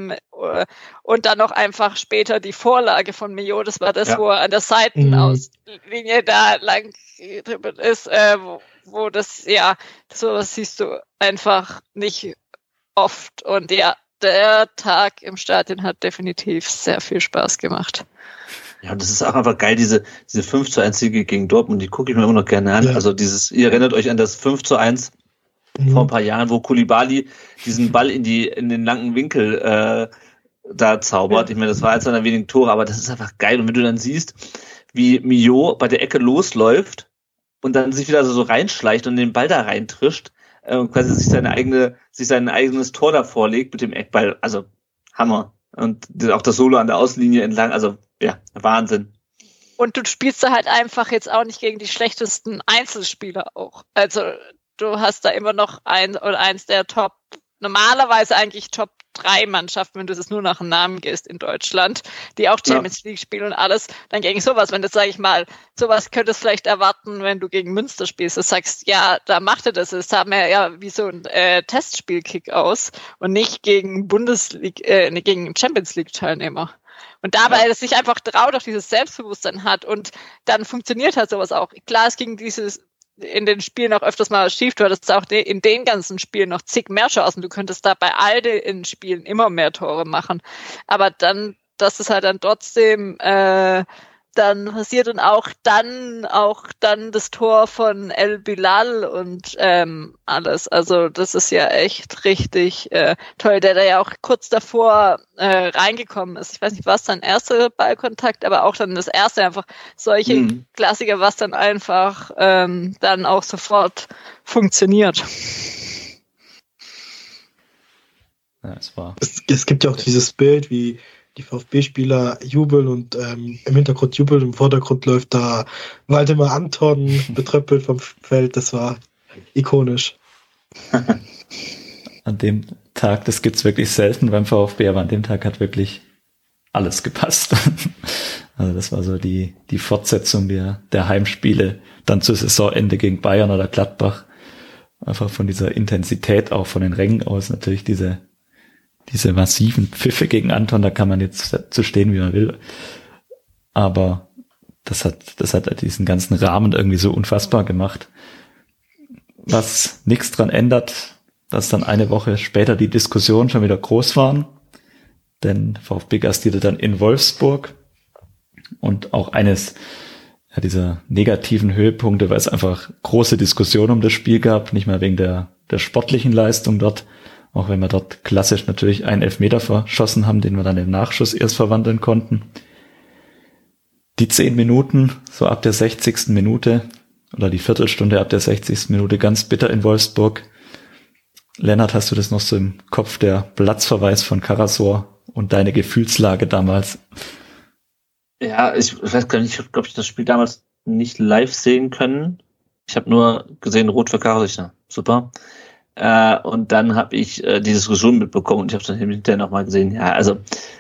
[SPEAKER 2] und dann noch einfach später die Vorlage von Millot, das war das, wo er an der Seitenauslinie da lang ist, wo das, ja, sowas siehst du einfach nicht oft. Und ja, der Tag im Stadion hat definitiv sehr viel Spaß gemacht.
[SPEAKER 4] Ja, und das ist auch einfach geil, diese 5:1-Siege gegen Dortmund, die gucke ich mir immer noch gerne an. Ja. Also ihr erinnert euch an das 5:1 vor ein paar Jahren, wo Koulibaly diesen Ball in den langen Winkel da zaubert. Ich meine, das war eins seiner wenigen Tore, aber das ist einfach geil. Und wenn du dann siehst, wie Millot bei der Ecke losläuft und dann sich wieder so reinschleicht und den Ball da reintrischt und quasi sich sein eigenes Tor da vorlegt mit dem Eckball, also Hammer. Und auch das Solo an der Außenlinie entlang, also ja, Wahnsinn.
[SPEAKER 2] Und du spielst da halt einfach jetzt auch nicht gegen die schlechtesten Einzelspieler auch. Also du hast da immer noch eins der normalerweise eigentlich Top 3 Mannschaften, wenn du das nur nach dem Namen gehst in Deutschland, die auch Champions League spielen und alles, dann gegen sowas, wenn das, sage ich mal, sowas könntest du vielleicht erwarten, wenn du gegen Münster spielst, du sagst, ja, da macht er das, haben wir ja wie so ein Testspiel-Kick aus und nicht gegen gegen Champions League Teilnehmer. Und dabei, dass sich einfach traut, auch dieses Selbstbewusstsein hat und dann funktioniert halt sowas auch. Klar, es ging in den Spielen auch öfters mal schief. Du hattest auch in den ganzen Spielen noch zig mehr Chancen. Du könntest da bei all den Spielen immer mehr Tore machen. Aber dann, dass es halt dann trotzdem dann passiert und auch dann das Tor von El Bilal und alles. Also das ist ja echt richtig toll, der da ja auch kurz davor reingekommen ist. Ich weiß nicht, was sein erster Ballkontakt, aber auch dann das erste, einfach solche Klassiker, was dann einfach dann auch sofort funktioniert.
[SPEAKER 1] Ja,
[SPEAKER 3] es gibt ja auch dieses Bild, wie die VfB-Spieler jubeln und im Hintergrund jubeln, im Vordergrund läuft da Waldemar Anton betröppelt vom Feld. Das war ikonisch.
[SPEAKER 1] An dem Tag, das gibt's wirklich selten beim VfB, aber an dem Tag hat wirklich alles gepasst. Also das war so die Fortsetzung der Heimspiele dann zu Saisonende gegen Bayern oder Gladbach. Einfach von dieser Intensität, auch von den Rängen aus, natürlich diese massiven Pfiffe gegen Anton, da kann man jetzt zu stehen, wie man will. Aber das hat diesen ganzen Rahmen irgendwie so unfassbar gemacht. Was nichts dran ändert, dass dann eine Woche später die Diskussionen schon wieder groß waren. Denn VfB gastierte dann in Wolfsburg. Und auch eines dieser negativen Höhepunkte, weil es einfach große Diskussionen um das Spiel gab, nicht mal wegen der sportlichen Leistung dort, auch wenn wir dort klassisch natürlich einen Elfmeter verschossen haben, den wir dann im Nachschuss erst verwandeln konnten. Die 10 Minuten, so ab der 60. Minute oder die Viertelstunde ab der 60. Minute ganz bitter in Wolfsburg. Lennart, hast du das noch so im Kopf, der Platzverweis von Karasor und deine Gefühlslage damals?
[SPEAKER 4] Ja, ich weiß gar nicht, ob ich das Spiel damals nicht live sehen können. Ich habe nur gesehen, rot für Karasor. Super. Und dann habe ich die Diskussion mitbekommen und ich habe es dann hinterher nochmal gesehen. Ja, also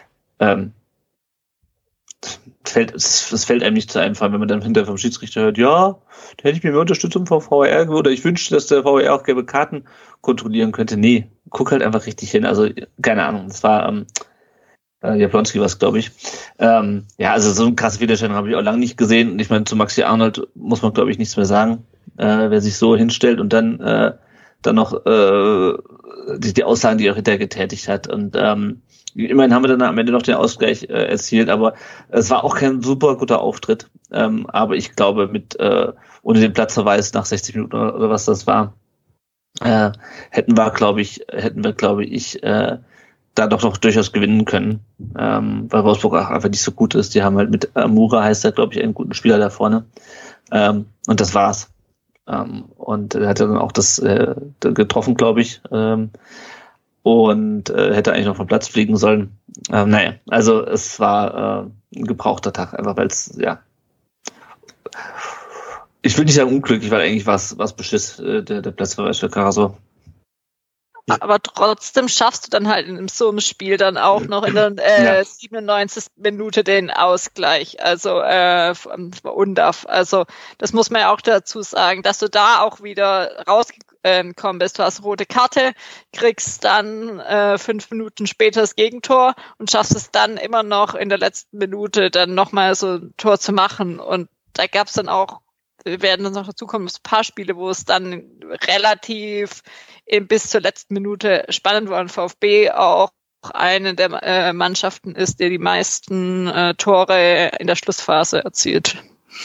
[SPEAKER 4] es fällt einem nicht zu einfallen, wenn man dann hinterher vom Schiedsrichter hört, ja, da hätte ich mir mehr Unterstützung vom VR oder ich wünschte, dass der VR auch gelbe Karten kontrollieren könnte. Nee, guck halt einfach richtig hin. Also, keine Ahnung, das war Jablonski war es, glaube ich. Ja, also so eine krasse Widerstellung habe ich auch lange nicht gesehen. Und ich meine, zu Maxi Arnold muss man, glaube ich, nichts mehr sagen. Wer sich so hinstellt und dann noch die Aussagen, die er auch hinterher getätigt hat. Und immerhin haben wir dann am Ende noch den Ausgleich erzielt, aber es war auch kein super guter Auftritt. Aber ich glaube, ohne den Platzverweis nach 60 Minuten oder was das war, hätten wir, glaube ich, da doch noch durchaus gewinnen können, weil Wolfsburg auch einfach nicht so gut ist. Die haben halt mit Amura, heißt er, glaube ich, einen guten Spieler da vorne. Und das war's. Und er hat dann auch das getroffen, glaube ich. Und hätte eigentlich noch vom Platz fliegen sollen. Naja, also es war ein gebrauchter Tag, einfach weil es, ja, ich will nicht sagen unglücklich, weil eigentlich war es Beschiss, der Platzverweis für Karasor.
[SPEAKER 2] Aber trotzdem schaffst du dann halt in so einem Spiel dann auch noch in der 97. Minute den Ausgleich, also UNDAF. Also das muss man ja auch dazu sagen, dass du da auch wieder rausgekommen bist. Du hast rote Karte, kriegst dann 5 Minuten später das Gegentor und schaffst es dann immer noch in der letzten Minute dann nochmal so ein Tor zu machen. Und da gab es dann auch, wir werden dann noch dazu kommen, ein paar Spiele, wo es dann relativ bis zur letzten Minute spannend war und VfB auch eine der Mannschaften ist, der die meisten Tore in der Schlussphase erzielt.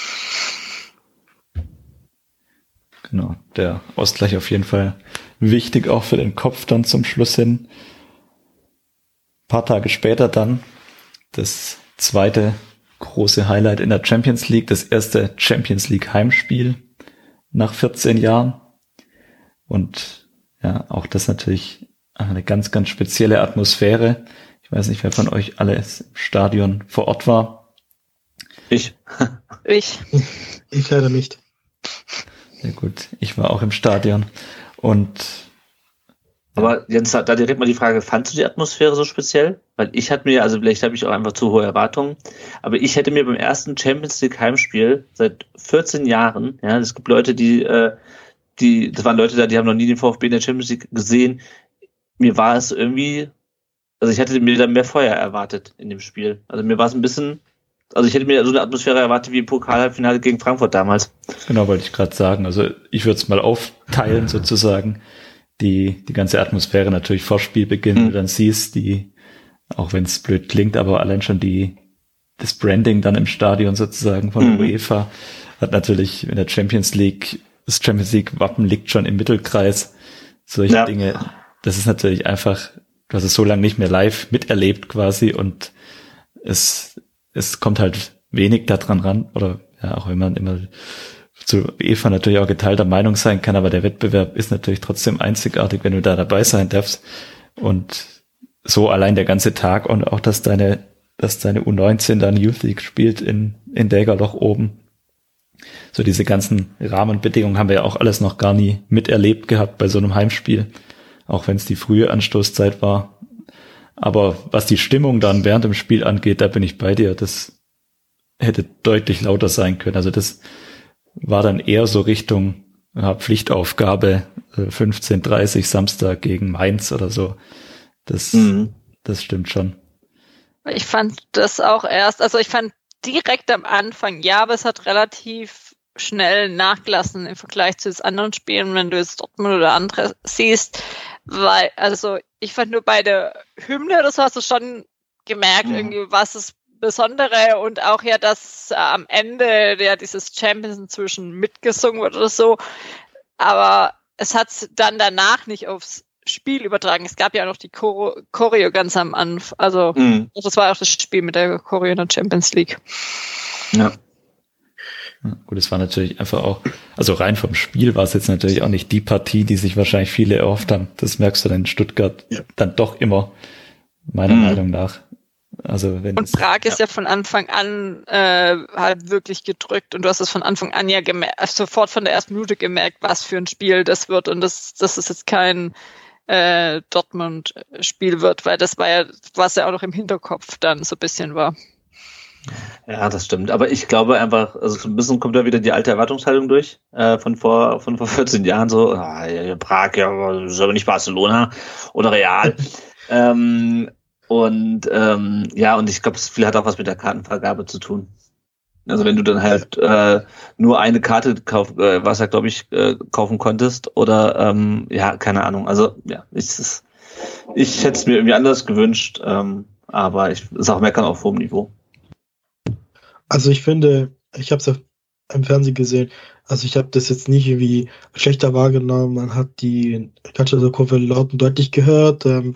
[SPEAKER 1] Genau, der Ausgleich auf jeden Fall wichtig, auch für den Kopf dann zum Schluss hin. Ein paar Tage später dann das zweite große Highlight in der Champions League, das erste Champions League Heimspiel nach 14 Jahren. Und ja, auch das natürlich eine ganz, ganz spezielle Atmosphäre. Ich weiß nicht, wer von euch alles im Stadion vor Ort war.
[SPEAKER 4] Ich.
[SPEAKER 2] Ich
[SPEAKER 3] leider nicht.
[SPEAKER 1] Sehr gut, ich war auch im Stadion.
[SPEAKER 4] Aber Jens, da direkt mal die Frage, fandst du die Atmosphäre so speziell? Weil ich hatte mir, also vielleicht habe ich auch einfach zu hohe Erwartungen, aber ich hätte mir beim ersten Champions League Heimspiel seit 14 Jahren, ja, es gibt Leute, das waren Leute da, die haben noch nie den VfB in der Champions League gesehen. Mir war es irgendwie, also ich hatte mir da mehr Feuer erwartet in dem Spiel. Also mir war es ein bisschen, also ich hätte mir so eine Atmosphäre erwartet wie im Pokal-Halbfinale gegen Frankfurt damals.
[SPEAKER 1] Genau, wollte ich gerade sagen. Also ich würde es mal aufteilen sozusagen. Die ganze Atmosphäre natürlich vor Spielbeginn, wenn du dann siehst, auch wenn es blöd klingt, aber allein schon das Branding dann im Stadion sozusagen von der UEFA hat natürlich in der Champions League, das Champions League Wappen liegt schon im Mittelkreis. Solche Dinge, das ist natürlich einfach, du hast es so lange nicht mehr live miterlebt quasi und es kommt halt wenig da dran ran, oder ja, auch wenn man immer zu UEFA natürlich auch geteilter Meinung sein kann, aber der Wettbewerb ist natürlich trotzdem einzigartig, wenn du da dabei sein darfst. Und so allein der ganze Tag und auch, dass deine U19 dann Youth League spielt in Dägerloch oben. So diese ganzen Rahmenbedingungen haben wir ja auch alles noch gar nie miterlebt gehabt bei so einem Heimspiel, auch wenn es die frühe Anstoßzeit war. Aber was die Stimmung dann während dem Spiel angeht, da bin ich bei dir. Das hätte deutlich lauter sein können. Also das war dann eher so Richtung Pflichtaufgabe 15:30 Samstag gegen Mainz oder so. Das stimmt schon.
[SPEAKER 2] Ich fand das auch ich fand direkt am Anfang, ja, aber es hat relativ schnell nachgelassen im Vergleich zu den anderen Spielen, wenn du jetzt Dortmund oder andere siehst, weil, also ich fand nur bei der Hymne oder so hast du schon gemerkt, irgendwie, was das Besondere und auch ja, dass am Ende ja dieses Champions inzwischen mitgesungen wird oder so, aber es hat dann danach nicht aufs Spiel übertragen. Es gab ja auch noch die Choreo ganz am Anfang. Also das war auch das Spiel mit der Choreo in der Champions League.
[SPEAKER 1] Ja. Gut, es war natürlich einfach auch, also rein vom Spiel war es jetzt natürlich auch nicht die Partie, die sich wahrscheinlich viele erhofft haben. Das merkst du dann in Stuttgart dann doch immer, meiner Meinung nach. Also wenn
[SPEAKER 2] und Prag ist ja von Anfang an halt wirklich gedrückt und du hast es von Anfang an ja sofort von der ersten Minute gemerkt, was für ein Spiel das wird und das ist jetzt kein Dortmund-Spiel wird, weil das war ja, was ja auch noch im Hinterkopf dann so ein bisschen war.
[SPEAKER 4] Ja, das stimmt. Aber ich glaube einfach, also so ein bisschen kommt da wieder die alte Erwartungshaltung durch, von vor 14 Jahren so, Prag, ja, das ist aber nicht Barcelona oder Real. Und ich glaube, viel hat auch was mit der Kartenvergabe zu tun. Also wenn du dann halt nur eine Karte kaufen konntest oder keine Ahnung. Also ja, ich hätte es mir irgendwie anders gewünscht, aber es ist auch Meckern auf hohem Niveau.
[SPEAKER 3] Also ich finde, ich habe es ja im Fernsehen gesehen, also ich habe das jetzt nicht irgendwie schlechter wahrgenommen, man hat die Kurve laut und deutlich gehört und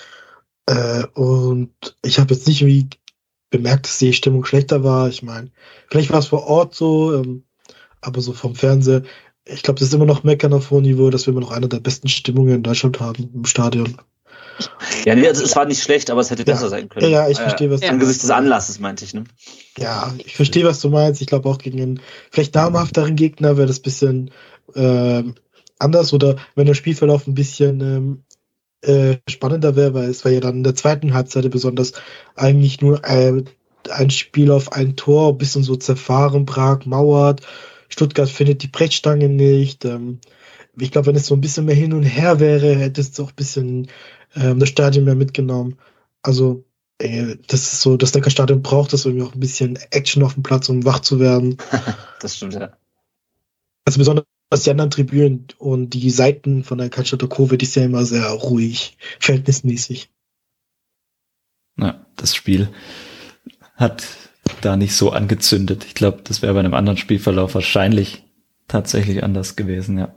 [SPEAKER 3] ich habe jetzt nicht irgendwie bemerkt, dass die Stimmung schlechter war. Ich meine, vielleicht war es vor Ort so, aber so vom Fernseher, ich glaube, das ist immer noch Meckern auf hohem Niveau, dass wir immer noch eine der besten Stimmungen in Deutschland haben im Stadion.
[SPEAKER 4] Ja, nee, also es war nicht schlecht, aber es hätte besser sein können.
[SPEAKER 3] Ja, ich verstehe, was du meinst.
[SPEAKER 4] Angesichts des Anlasses, meinte ich, ne?
[SPEAKER 3] Ja, ich verstehe, was du meinst. Ich glaube auch gegen einen vielleicht namhafteren Gegner wäre das ein bisschen anders oder wenn der Spielverlauf ein bisschen spannender wäre, weil es war ja dann in der zweiten Halbzeit besonders eigentlich nur ein Spiel auf ein Tor, ein bisschen so zerfahren, Prag mauert, Stuttgart findet die Brechstange nicht. Ich glaube, wenn es so ein bisschen mehr hin und her wäre, hätte es auch ein bisschen das Stadion mehr mitgenommen. Also das ist so, das Neckarstadion braucht das irgendwie auch ein bisschen Action auf dem Platz, um wach zu werden.
[SPEAKER 4] Das stimmt, ja.
[SPEAKER 3] Also besonders die anderen Tribünen und die Seiten von der Cannstatter Kurve, die ist ja immer sehr ruhig, verhältnismäßig.
[SPEAKER 1] Ja, das Spiel hat da nicht so angezündet. Ich glaube, das wäre bei einem anderen Spielverlauf wahrscheinlich tatsächlich anders gewesen, ja.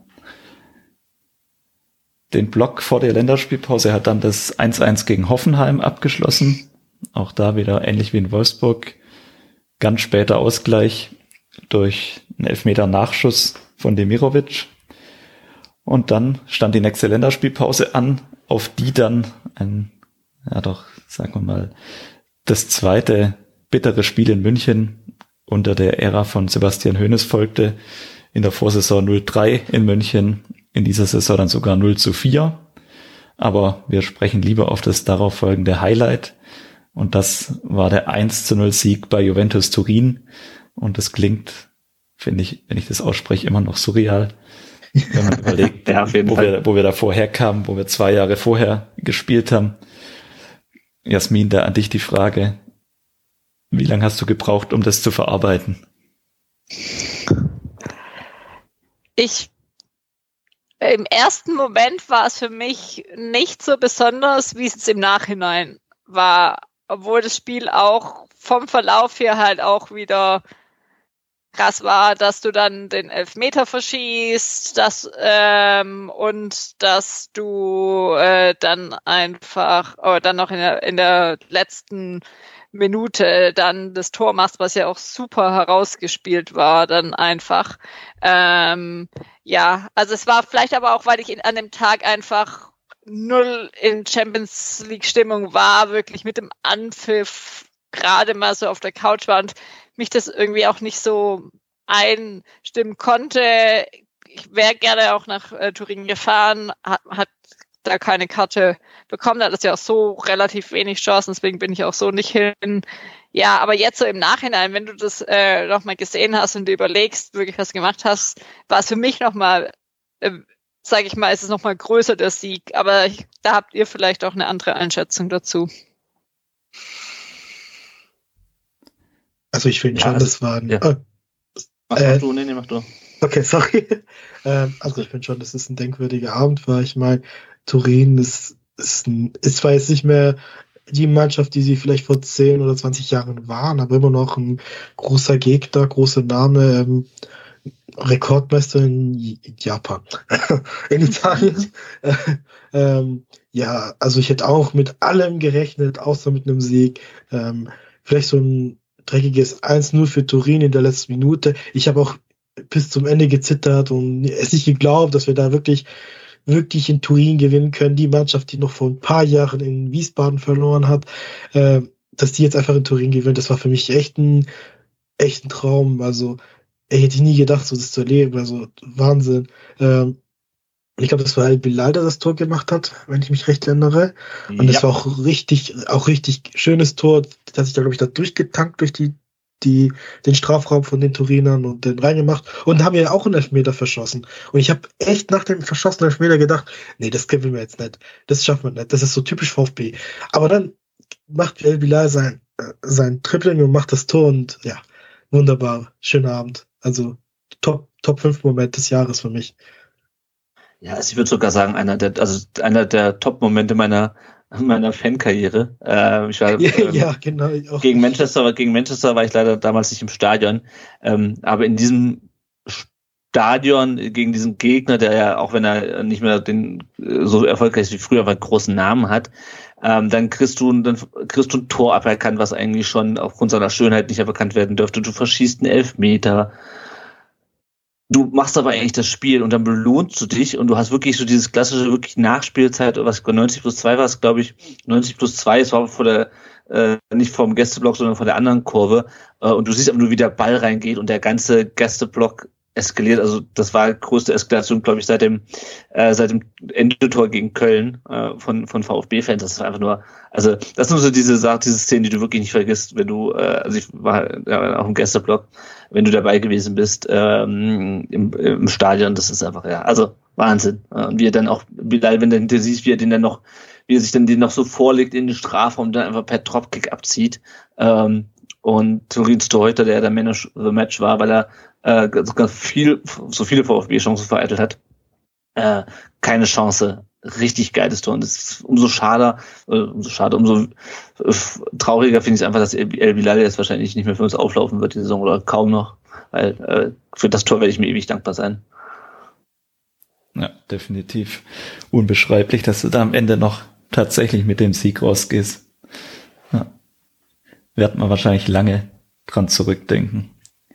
[SPEAKER 1] Den Block vor der Länderspielpause hat dann das 1:1 gegen Hoffenheim abgeschlossen. Auch da wieder ähnlich wie in Wolfsburg. Ganz später Ausgleich durch einen Elfmeter-Nachschuss von Demirovic. Und dann stand die nächste Länderspielpause an, auf die dann sagen wir mal, das zweite bittere Spiel in München unter der Ära von Sebastian Hoeneß folgte. In der Vorsaison 0:3 in München, in dieser Saison dann sogar 0:4. Aber wir sprechen lieber auf das darauf folgende Highlight. Und das war der 1:0 Sieg bei Juventus Turin. Und das klingt, finde ich, wenn ich das ausspreche, immer noch surreal. Wenn man überlegt,
[SPEAKER 4] ja,
[SPEAKER 1] wo wir da vorher kamen, wo wir 2 Jahre vorher gespielt haben. Jasmin, da an dich die Frage, wie lange hast du gebraucht, um das zu verarbeiten?
[SPEAKER 2] Im ersten Moment war es für mich nicht so besonders, wie es im Nachhinein war, obwohl das Spiel auch vom Verlauf her halt auch wieder krass war, dass du dann den Elfmeter verschießt, und dass du dann einfach dann noch in der letzten Minute dann das Tor machst, was ja auch super herausgespielt war, dann einfach. Also es war vielleicht aber auch, weil ich an dem Tag einfach null in Champions League Stimmung war, wirklich mit dem Anpfiff gerade mal so auf der Couch war und mich das irgendwie auch nicht so einstimmen konnte. Ich wäre gerne auch nach Turin gefahren, hat da keine Karte bekommen, da hat es ja auch so relativ wenig Chancen, deswegen bin ich auch so nicht hin. Ja, aber jetzt so im Nachhinein, wenn du das nochmal gesehen hast und du überlegst, wirklich was gemacht hast, war es für mich nochmal, sage ich mal, ist es nochmal größer, der Sieg, aber da habt ihr vielleicht auch eine andere Einschätzung dazu.
[SPEAKER 3] Also ich finde schon, das war ein...
[SPEAKER 4] Mach du.
[SPEAKER 3] Okay, sorry. Also ich finde schon, dass es ein denkwürdiger Abend war. Ich meine, Turin ist zwar jetzt nicht mehr die Mannschaft, die sie vielleicht vor 10 oder 20 Jahren waren, aber immer noch ein großer Gegner, großer Name, Rekordmeister in Japan, in Italien. Ja, also ich hätte auch mit allem gerechnet, außer mit einem Sieg. Vielleicht so ein dreckiges 1-0 für Turin in der letzten Minute. Ich habe auch bis zum Ende gezittert und es nicht geglaubt, dass wir da wirklich in Turin gewinnen können. Die Mannschaft, die noch vor ein paar Jahren in Wiesbaden verloren hat, dass die jetzt einfach in Turin gewinnt, das war für mich echt ein Traum. Also hätte ich nie gedacht, so das zu erleben. Also Wahnsinn. Ich glaube, das war El Bilal, der das Tor gemacht hat, wenn ich mich recht erinnere. Und das war auch richtig schönes Tor. Das hat sich da, glaube ich, da durchgetankt durch den Strafraum von den Turinern und den reingemacht. Und haben ja auch einen Elfmeter verschossen. Und ich habe echt nach dem verschossenen Elfmeter gedacht, nee, das können wir jetzt nicht. Das schaffen wir nicht. Das ist so typisch VfB. Aber dann macht El Bilal sein Tripling und macht das Tor und ja, wunderbar. Schöner Abend. Also Top 5 Moment des Jahres für mich.
[SPEAKER 4] Ja, also ich würde sogar sagen, einer der Top-Momente meiner Fankarriere. Ich war,
[SPEAKER 3] ja, genau. Ich auch.
[SPEAKER 4] Gegen Manchester war ich leider damals nicht im Stadion. Aber in diesem Stadion gegen diesen Gegner, der ja, auch wenn er nicht mehr so erfolgreich wie früher war, einen großen Namen hat, dann kriegst du ein Tor aberkannt, was eigentlich schon aufgrund seiner Schönheit nicht aberkannt werden dürfte. Du verschießt einen Elfmeter. Du machst aber eigentlich das Spiel und dann belohnst du dich und du hast wirklich so dieses klassische, wirklich Nachspielzeit, was 90+2 war es, glaube ich, 90+2, es war nicht vom Gästeblock, sondern von der anderen Kurve, und du siehst aber nur, wie der Ball reingeht und der ganze Gästeblock eskaliert. Also das war die größte Eskalation, glaube ich, seit dem Endetor gegen Köln von VfB-Fans. Das war einfach nur, also das sind so diese Szenen, die du wirklich nicht vergisst, wenn du, also ich war auch im Gästeblock, wenn du dabei gewesen bist im Stadion. Das ist einfach, ja, also Wahnsinn. Und wie er dann auch, wenn du siehst, wie er sich dann den noch so vorlegt in den Strafraum, dann einfach per Dropkick abzieht. Und Turins Torhüter, der der Man of the Match war, weil er sogar so viele VfB-Chancen vereitelt hat. Keine Chance. Richtig geiles Tor. Und das ist umso trauriger finde ich es einfach, dass El Bilal jetzt wahrscheinlich nicht mehr für uns auflaufen wird die Saison oder kaum noch. Weil für das Tor werde ich mir ewig dankbar sein.
[SPEAKER 1] Ja, definitiv. Unbeschreiblich, dass du da am Ende noch tatsächlich mit dem Sieg rausgehst. Ja. Wird man wahrscheinlich lange dran zurückdenken.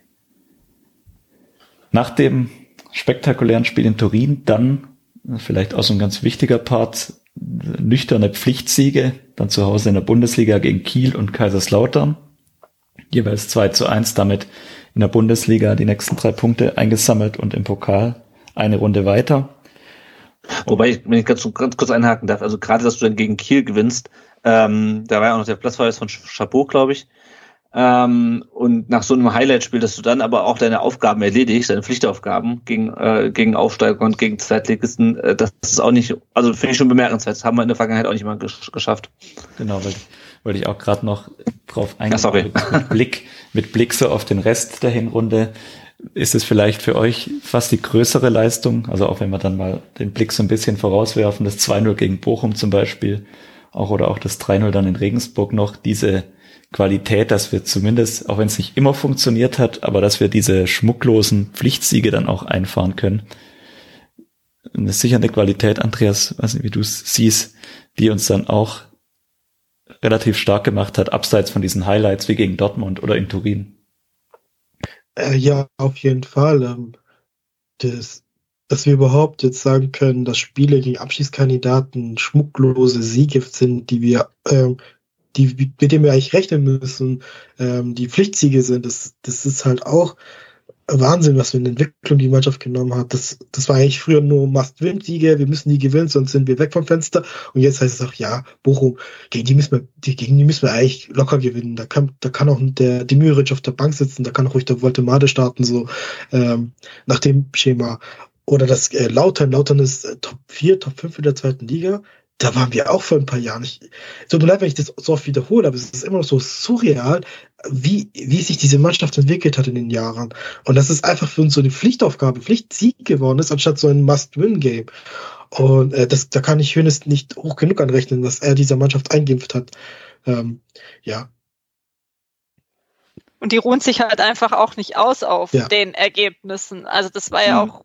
[SPEAKER 1] Nach dem spektakulären Spiel in Turin dann vielleicht auch so ein ganz wichtiger Part, nüchterne Pflichtsiege, dann zu Hause in der Bundesliga gegen Kiel und Kaiserslautern. Jeweils 2:1, damit in der Bundesliga die nächsten 3 Punkte eingesammelt und im Pokal eine Runde weiter.
[SPEAKER 4] Wobei, wenn ich ganz kurz einhaken darf, also gerade, dass du dann gegen Kiel gewinnst, da war ja auch noch der Platzverweis von Chabot, glaube ich. Und nach so einem Highlight-Spiel, dass du dann aber auch deine Aufgaben erledigst, deine Pflichtaufgaben gegen Aufsteiger und gegen Zweitligisten, das ist auch nicht, also finde ich schon bemerkenswert. Das haben wir in der Vergangenheit auch nicht mal geschafft.
[SPEAKER 1] Genau, wollte ich auch gerade noch drauf eingehen. Mit Blick so auf den Rest der Hinrunde, ist es vielleicht für euch fast die größere Leistung, also auch wenn wir dann mal den Blick so ein bisschen vorauswerfen, das 2:0 gegen Bochum zum Beispiel, oder auch das 3:0 dann in Regensburg noch, diese Qualität, dass wir zumindest, auch wenn es nicht immer funktioniert hat, aber dass wir diese schmucklosen Pflichtsiege dann auch einfahren können. Und das ist sicher eine Qualität, Andreas, weiß nicht, wie du es siehst, die uns dann auch relativ stark gemacht hat, abseits von diesen Highlights wie gegen Dortmund oder in Turin.
[SPEAKER 3] Ja, auf jeden Fall. Das dass wir überhaupt jetzt sagen können, dass Spiele gegen Abschiedskandidaten schmucklose Siege sind, mit denen wir eigentlich rechnen müssen, die Pflichtsiege sind. Das ist halt auch Wahnsinn, was für eine Entwicklung die Mannschaft genommen hat. Das war eigentlich früher nur Must-Win-Siege, wir müssen die gewinnen, sonst sind wir weg vom Fenster. Und jetzt heißt es auch, ja, Bochum, gegen die müssen wir eigentlich locker gewinnen. Da kann auch der Demirovic auf der Bank sitzen, da kann auch ruhig der Voltemade starten, so nach dem Schema. Oder das Lautern ist Top 4, Top 5 in der zweiten Liga. Da waren wir auch vor ein paar Jahren. Tut mir leid, wenn ich das so oft wiederhole, aber es ist immer noch so surreal, wie sich diese Mannschaft entwickelt hat in den Jahren. Und das ist einfach für uns so eine Pflichtsieg geworden ist, anstatt so ein Must-Win-Game. Und da kann ich Hoeneß nicht hoch genug anrechnen, was er dieser Mannschaft eingeimpft hat. Ja.
[SPEAKER 2] Und die ruhen sich halt einfach auch nicht aus auf den Ergebnissen. Also das war ja auch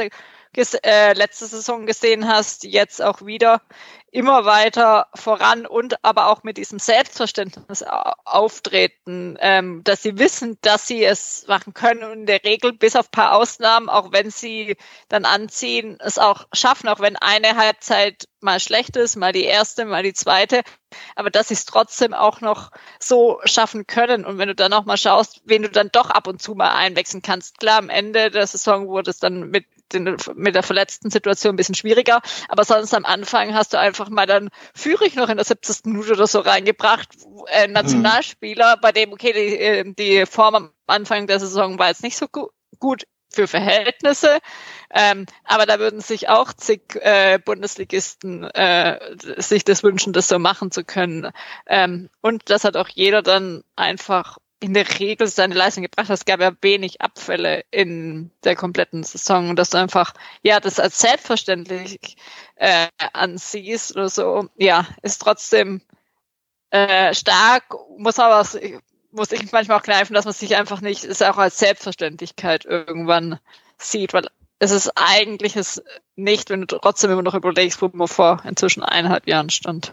[SPEAKER 2] letzte Saison gesehen hast, jetzt auch wieder immer weiter voran und aber auch mit diesem Selbstverständnis auftreten, dass sie wissen, dass sie es machen können und in der Regel bis auf ein paar Ausnahmen, auch wenn sie dann anziehen, es auch schaffen, auch wenn eine Halbzeit mal schlecht ist, mal die erste, mal die zweite, aber dass sie es trotzdem auch noch so schaffen können. Und wenn du dann auch mal schaust, wen du dann doch ab und zu mal einwechseln kannst, klar, am Ende der Saison wurde es dann mit der verletzten Situation ein bisschen schwieriger, aber sonst am Anfang hast du einfach mal dann Führig noch in der 70. Minute oder so reingebracht, Nationalspieler, bei dem, okay, die Form am Anfang der Saison war jetzt nicht so gut für Verhältnisse, aber da würden sich auch zig Bundesligisten sich das wünschen, das so machen zu können. Und das hat auch jeder dann einfach in der Regel seine Leistung gebracht. Es gab ja wenig Abfälle in der kompletten Saison und dass du einfach, das als selbstverständlich ansiehst oder so, ist trotzdem stark, muss ich manchmal auch kneifen, dass man sich einfach nicht, es auch als Selbstverständlichkeit irgendwann sieht, weil es ist eigentlich es nicht, wenn du trotzdem immer noch überlegst, wo man vor inzwischen 1,5 Jahren stand.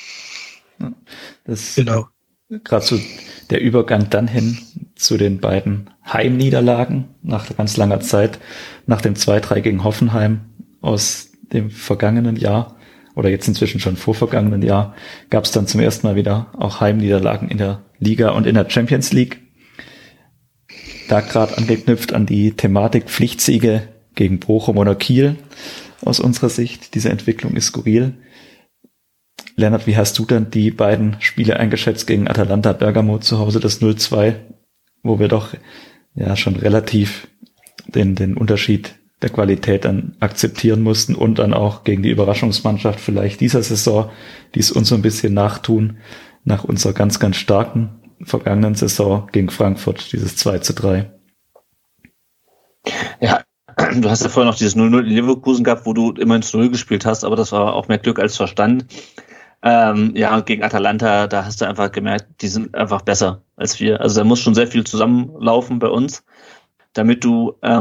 [SPEAKER 1] Das genau. Gerade so der Übergang dann hin zu den beiden Heimniederlagen nach ganz langer Zeit, nach dem 2-3 gegen Hoffenheim aus dem vergangenen Jahr oder jetzt inzwischen schon vorvergangenen Jahr, gab es dann zum ersten Mal wieder auch Heimniederlagen in der Liga und in der Champions League. Da gerade angeknüpft an die Thematik Pflichtsiege gegen Bochum oder Kiel aus unserer Sicht. Diese Entwicklung ist skurril. Lennart, wie hast du dann die beiden Spiele eingeschätzt gegen Atalanta Bergamo zu Hause, das 0-2, wo wir doch schon relativ den Unterschied der Qualität dann akzeptieren mussten und dann auch gegen die Überraschungsmannschaft vielleicht dieser Saison, die es uns so ein bisschen nachtun, nach unserer ganz, ganz starken vergangenen Saison gegen Frankfurt, dieses 2-3.
[SPEAKER 4] Ja, du hast ja vorher noch dieses 0-0 in Leverkusen gehabt, wo du immer ins 0 gespielt hast, aber das war auch mehr Glück als Verstand. Und gegen Atalanta, da hast du einfach gemerkt, die sind einfach besser als wir. Also da muss schon sehr viel zusammenlaufen bei uns, damit du da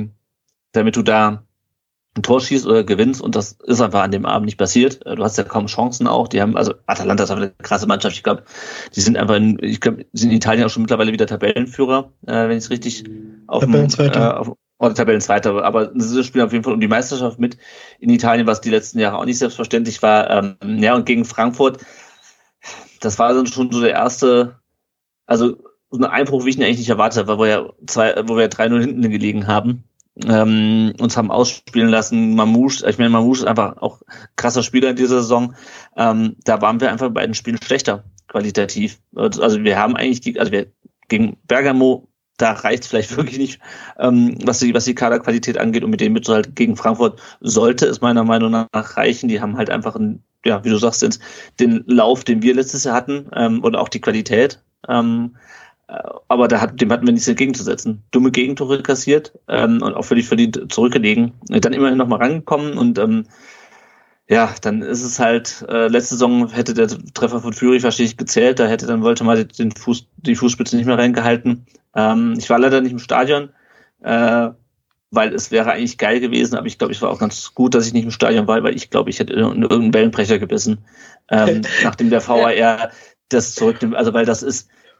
[SPEAKER 4] ein Tor schießt oder gewinnst, und das ist einfach an dem Abend nicht passiert. Du hast ja kaum Chancen auch. Atalanta ist einfach eine krasse Mannschaft. Ich glaube, die sind in Italien auch schon mittlerweile wieder Tabellenführer, wenn ich es richtig oder Tabellenzweiter, aber sie spielen auf jeden Fall um die Meisterschaft mit in Italien, was die letzten Jahre auch nicht selbstverständlich war. Und gegen Frankfurt, das war dann schon so der erste, also so ein Einbruch, wie ich ihn eigentlich nicht erwartet habe, wo wir 3-0 hinten gelegen haben. Uns haben ausspielen lassen, Mamouche ist einfach auch krasser Spieler in dieser Saison. Da waren wir einfach bei beiden Spielen schlechter, qualitativ. Also wir haben eigentlich, gegen Bergamo, da reicht es vielleicht wirklich nicht, was die Kaderqualität angeht, und mit dem mitzuhalten gegen Frankfurt sollte es meiner Meinung nach reichen. Die haben halt einfach wie du sagst, den Lauf, den wir letztes Jahr hatten, und auch die Qualität. Aber dem hatten wir nichts entgegenzusetzen. Dumme Gegentore kassiert und auch völlig verdient zurückgelegen. Dann immerhin noch mal rangekommen und dann ist es halt, letzte Saison hätte der Treffer von Führig wahrscheinlich gezählt, da hätte dann Woltemade die Fußspitze nicht mehr reingehalten. Ich war leider nicht im Stadion, weil es wäre eigentlich geil gewesen, aber ich glaube, es war auch ganz gut, dass ich nicht im Stadion war, weil ich glaube, ich hätte in irgendeinen Wellenbrecher gebissen, nachdem der VAR das zurücknimmt. Also weil das ist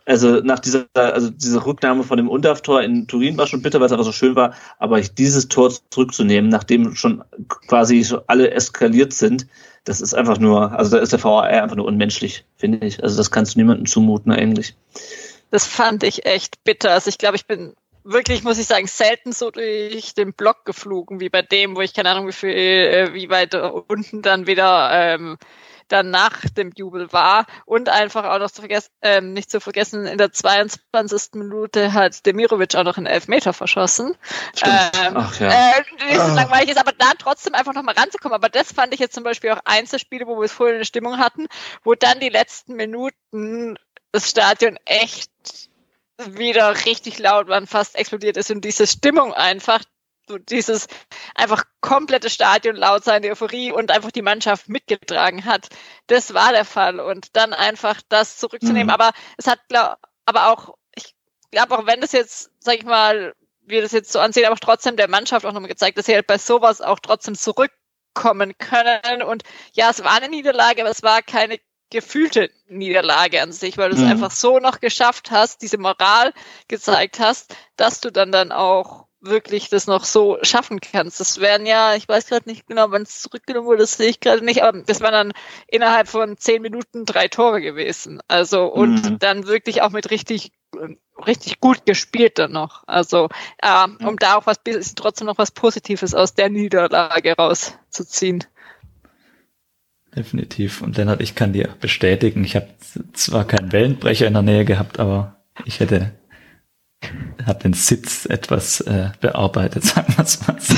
[SPEAKER 4] Also nach diese Rücknahme von dem Undav-Tor in Turin war schon bitter, weil es einfach so schön war, aber dieses Tor zurückzunehmen, nachdem schon quasi so alle eskaliert sind, das ist einfach nur, also da ist der VAR einfach nur unmenschlich, finde ich. Also das kannst du niemandem zumuten eigentlich.
[SPEAKER 2] Das fand ich echt bitter. Also ich glaube, ich bin wirklich, muss ich sagen, selten so durch den Block geflogen, wie bei dem, wo ich keine Ahnung, wie weit unten dann wieder dann nach dem Jubel war. Und einfach auch noch nicht zu vergessen, in der 22. Minute hat Demirovic auch noch einen Elfmeter verschossen.
[SPEAKER 4] Ach ja.
[SPEAKER 2] Langweilig ist, aber da trotzdem einfach nochmal ranzukommen. Aber das fand ich jetzt zum Beispiel auch eins der Spiele, wo wir es vorher eine Stimmung hatten, wo dann die letzten Minuten das Stadion echt wieder richtig laut war und fast explodiert ist. Und diese Stimmung einfach, so dieses einfach komplette Stadion laut sein, die Euphorie und einfach die Mannschaft mitgetragen hat, das war der Fall. Und dann einfach das zurückzunehmen. Aber es hat, ich glaube auch, wenn das jetzt, sag ich mal, wir das jetzt so ansehen, aber trotzdem der Mannschaft auch nochmal gezeigt, dass sie halt bei sowas auch trotzdem zurückkommen können. Und ja, es war eine Niederlage, aber es war keine gefühlte Niederlage an sich, weil du es einfach so noch geschafft hast, diese Moral gezeigt hast, dass du dann auch wirklich das noch so schaffen kannst. Das wären ja, ich weiß gerade nicht genau, wann es zurückgenommen wurde, das sehe ich gerade nicht, aber das waren dann innerhalb von 10 Minuten 3 Tore gewesen. Also und dann wirklich auch mit richtig gut gespielt dann noch. Also um da auch trotzdem noch was Positives aus der Niederlage rauszuziehen.
[SPEAKER 1] Definitiv. Und Lennart, ich kann dir bestätigen, ich habe zwar keinen Wellenbrecher in der Nähe gehabt, aber ich habe den Sitz etwas bearbeitet, sagen wir es mal so.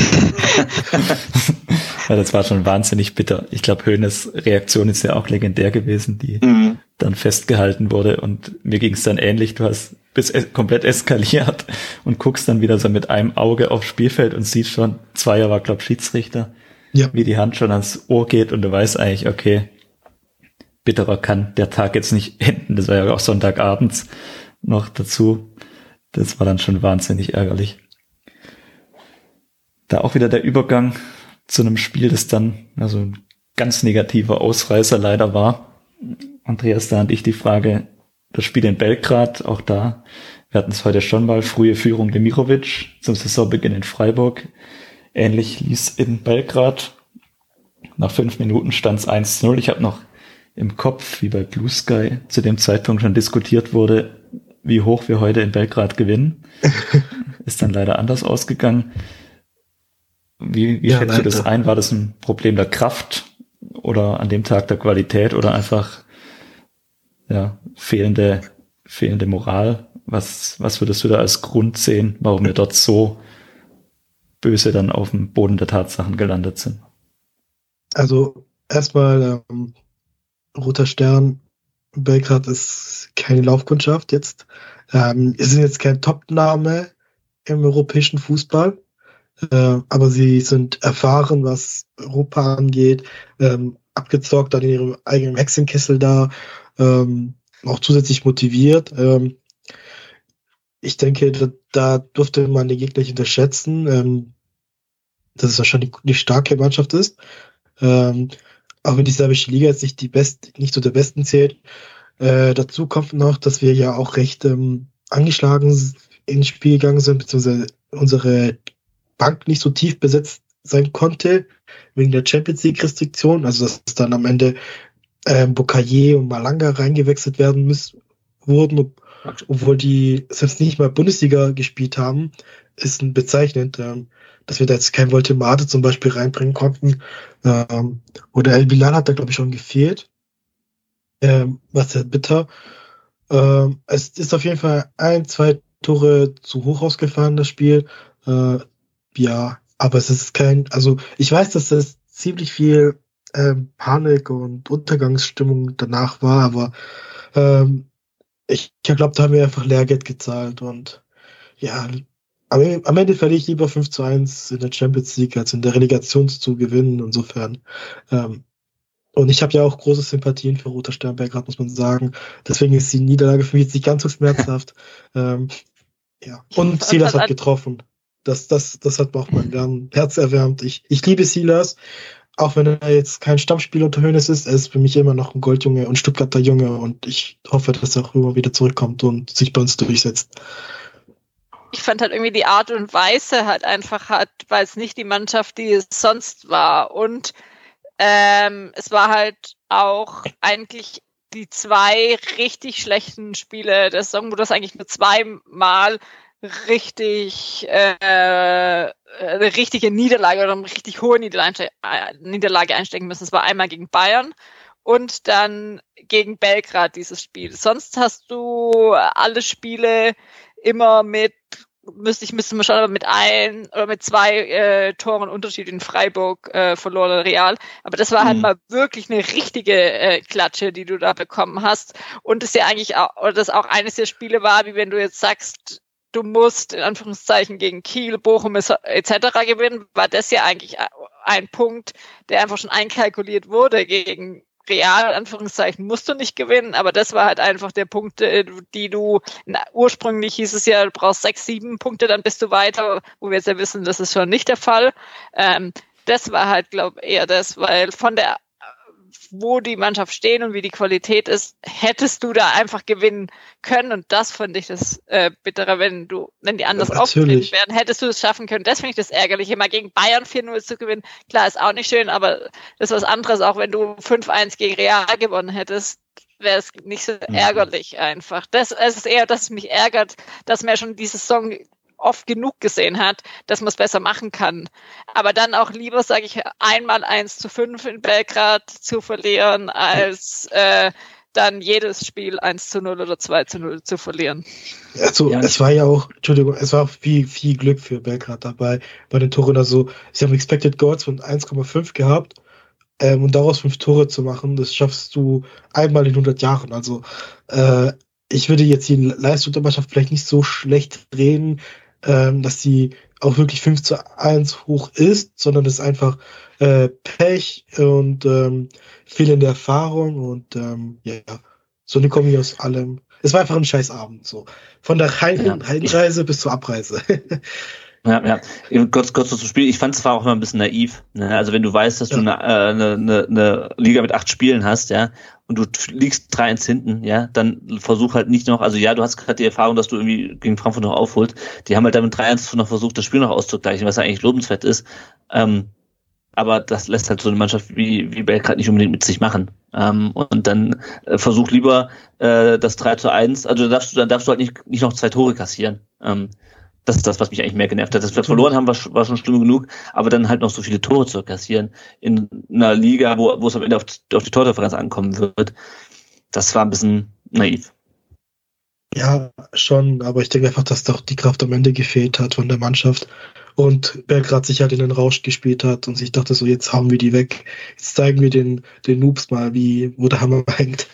[SPEAKER 1] Ja, das war schon wahnsinnig bitter. Ich glaube, Hoeneß Reaktion ist ja auch legendär gewesen, die dann festgehalten wurde. Und mir ging es dann ähnlich. Du bist komplett eskaliert und guckst dann wieder so mit einem Auge aufs Spielfeld und siehst schon, Zweier war, glaube ich, Schiedsrichter. Ja. Wie die Hand schon ans Ohr geht und du weißt eigentlich, okay, bitterer kann der Tag jetzt nicht enden. Das war ja auch Sonntagabends noch dazu. Das war dann schon wahnsinnig ärgerlich. Da auch wieder der Übergang zu einem Spiel, das dann also ein ganz negativer Ausreißer leider war. Andreas, da hatte ich die Frage, das Spiel in Belgrad, auch da, wir hatten es heute schon mal, frühe Führung Demirovic zum Saisonbeginn in Freiburg. Ähnlich ließ in Belgrad. Nach 5 Minuten stand es 1-0. Ich habe noch im Kopf, wie bei Blue Sky zu dem Zeitpunkt schon diskutiert wurde, wie hoch wir heute in Belgrad gewinnen. Ist dann leider anders ausgegangen. Wie schätzt du das ein? War das ein Problem der Kraft oder an dem Tag der Qualität oder einfach fehlende Moral? Was würdest du da als Grund sehen, warum wir dort so böse dann auf dem Boden der Tatsachen gelandet sind?
[SPEAKER 3] Also erstmal Roter Stern, Belgrad ist keine Laufkundschaft jetzt. Es ist jetzt kein Top-Name im europäischen Fußball, aber sie sind erfahren, was Europa angeht, abgezockt an ihrem eigenen Hexenkessel da, auch zusätzlich motiviert. Ich denke, da durfte man den Gegner nicht unterschätzen, dass es wahrscheinlich eine starke Mannschaft ist. Auch wenn die serbische Liga jetzt nicht zu der besten zählt. Dazu kommt noch, dass wir ja auch recht angeschlagen ins Spiel gegangen sind, beziehungsweise unsere Bank nicht so tief besetzt sein konnte, wegen der Champions League-Restriktion. Also dass dann am Ende Bokaye und Malanga reingewechselt wurden, obwohl die selbst nicht mal Bundesliga gespielt haben, ist bezeichnend, dass wir da jetzt kein Voltemade zum Beispiel reinbringen konnten. Oder El Bilal hat da, glaube ich, schon gefehlt. Was sehr bitter. Es ist auf jeden Fall 1-2 Tore zu hoch ausgefallen, das Spiel. Ja, aber es ist also ich weiß, dass das ziemlich viel Panik und Untergangsstimmung danach war, aber ich glaube, da haben wir einfach Lehrgeld gezahlt und ja, am Ende verliere ich lieber 5-1 in der Champions League, als in der Relegation zu gewinnen, insofern. Und ich habe ja auch große Sympathien für Roter Stern Belgrad, muss man sagen. Deswegen ist die Niederlage für mich jetzt nicht ganz so schmerzhaft. Ja. Und Silas hat getroffen. Das hat auch mein Herz erwärmt. Ich liebe Silas. auch wenn er jetzt kein Stammspieler unter Hoeneß ist, er ist für mich immer noch ein Goldjunge und Stuttgarter Junge und ich hoffe, dass er auch immer wieder zurückkommt und sich bei uns durchsetzt.
[SPEAKER 2] Ich fand halt irgendwie die Art und Weise halt einfach weil es nicht die Mannschaft, die es sonst war. Und es war halt auch eigentlich die 2 richtig schlechten Spiele der Saison, wo das eigentlich nur 2-mal eine richtige Niederlage oder eine richtig hohe Niederlage einstecken müssen. Es war einmal gegen Bayern und dann gegen Belgrad dieses Spiel. Sonst hast du alle Spiele immer müsste man schauen, aber mit 2 Toren Unterschied in Freiburg verloren Real. Aber das war halt mal wirklich eine richtige Klatsche, die du da bekommen hast. Und das ja eigentlich das auch eines der Spiele war, wie wenn du jetzt sagst, du musst in Anführungszeichen gegen Kiel, Bochum etc. gewinnen, war das ja eigentlich ein Punkt, der einfach schon einkalkuliert wurde. Gegen Real, in Anführungszeichen, musst du nicht gewinnen, aber das war halt einfach der Punkt, die du, ursprünglich hieß es ja, du brauchst 6, 7 Punkte, dann bist du weiter, wo wir jetzt ja wissen, das ist schon nicht der Fall. Das war halt, glaube ich, eher das, weil wo die Mannschaft stehen und wie die Qualität ist, hättest du da einfach gewinnen können. Und das fand ich das Bittere, wenn die anders aufgetreten wären, hättest du es schaffen können. Das finde ich das Ärgerliche. Mal gegen Bayern 4-0 zu gewinnen, klar, ist auch nicht schön, aber das ist was anderes. Auch wenn du 5-1 gegen Real gewonnen hättest, wäre es nicht so ärgerlich einfach. Es ist eher, dass es mich ärgert, dass man ja schon diese Saison oft genug gesehen hat, dass man es besser machen kann. Aber dann auch lieber, sage ich, einmal 1-5 in Belgrad zu verlieren, als dann jedes Spiel 1-0 oder 2-0 zu verlieren.
[SPEAKER 3] Also, es war ja auch, es war auch viel Glück für Belgrad dabei, bei den Toren. Also, sie haben Expected Goals von 1,5 gehabt, und daraus 5 Tore zu machen, das schaffst du einmal in 100 Jahren. Also, ich würde jetzt die Leistung der Mannschaft vielleicht nicht so schlecht reden, dass sie auch wirklich 5-1 hoch ist, sondern es ist einfach Pech und fehlende Erfahrung und so eine Kombi aus allem. Es war einfach ein scheiß Abend, so. Von der Heimreise bis zur Abreise.
[SPEAKER 4] Ja. Kurz zum Spiel. Ich fand es war auch immer ein bisschen naiv. Ne? Also wenn du weißt, dass du eine Liga mit 8 Spielen hast, ja, und du liegst 3-1 hinten, ja, dann versuch halt nicht noch, also ja, du hast gerade die Erfahrung, dass du irgendwie gegen Frankfurt noch aufholst. Die haben halt dann mit 3-1 noch versucht, das Spiel noch auszugleichen, was eigentlich lobenswert ist. Aber das lässt halt so eine Mannschaft wie Belgrad nicht unbedingt mit sich machen. Und dann versuch lieber das 3-1, also darfst du halt nicht noch 2 Tore kassieren. Das ist das, was mich eigentlich mehr genervt hat. Dass wir verloren haben, war schon schlimm genug, aber dann halt noch so viele Tore zu kassieren in einer Liga, wo es am Ende auf die Tordifferenz ankommen wird, das war ein bisschen naiv.
[SPEAKER 3] Ja, schon, aber ich denke einfach, dass doch die Kraft am Ende gefehlt hat von der Mannschaft und Belgrad sich halt in den Rausch gespielt hat und sich dachte so, jetzt hauen wir die weg, jetzt zeigen wir den Noobs mal, wo der Hammer hängt.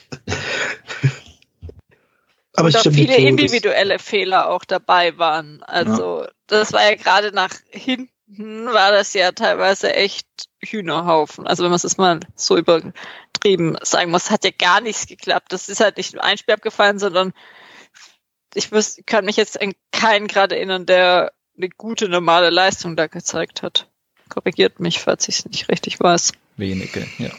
[SPEAKER 2] Aber und auch viele individuelle Fehler auch dabei waren. Also das war ja gerade nach hinten, war das ja teilweise echt Hühnerhaufen. Also wenn man es mal so übertrieben sagen muss, hat ja gar nichts geklappt. Das ist halt nicht nur ein Spiel abgefallen, sondern ich kann mich jetzt an keinen gerade erinnern, der eine gute, normale Leistung da gezeigt hat. Korrigiert mich, falls ich es nicht richtig weiß.
[SPEAKER 1] Wenige, ja.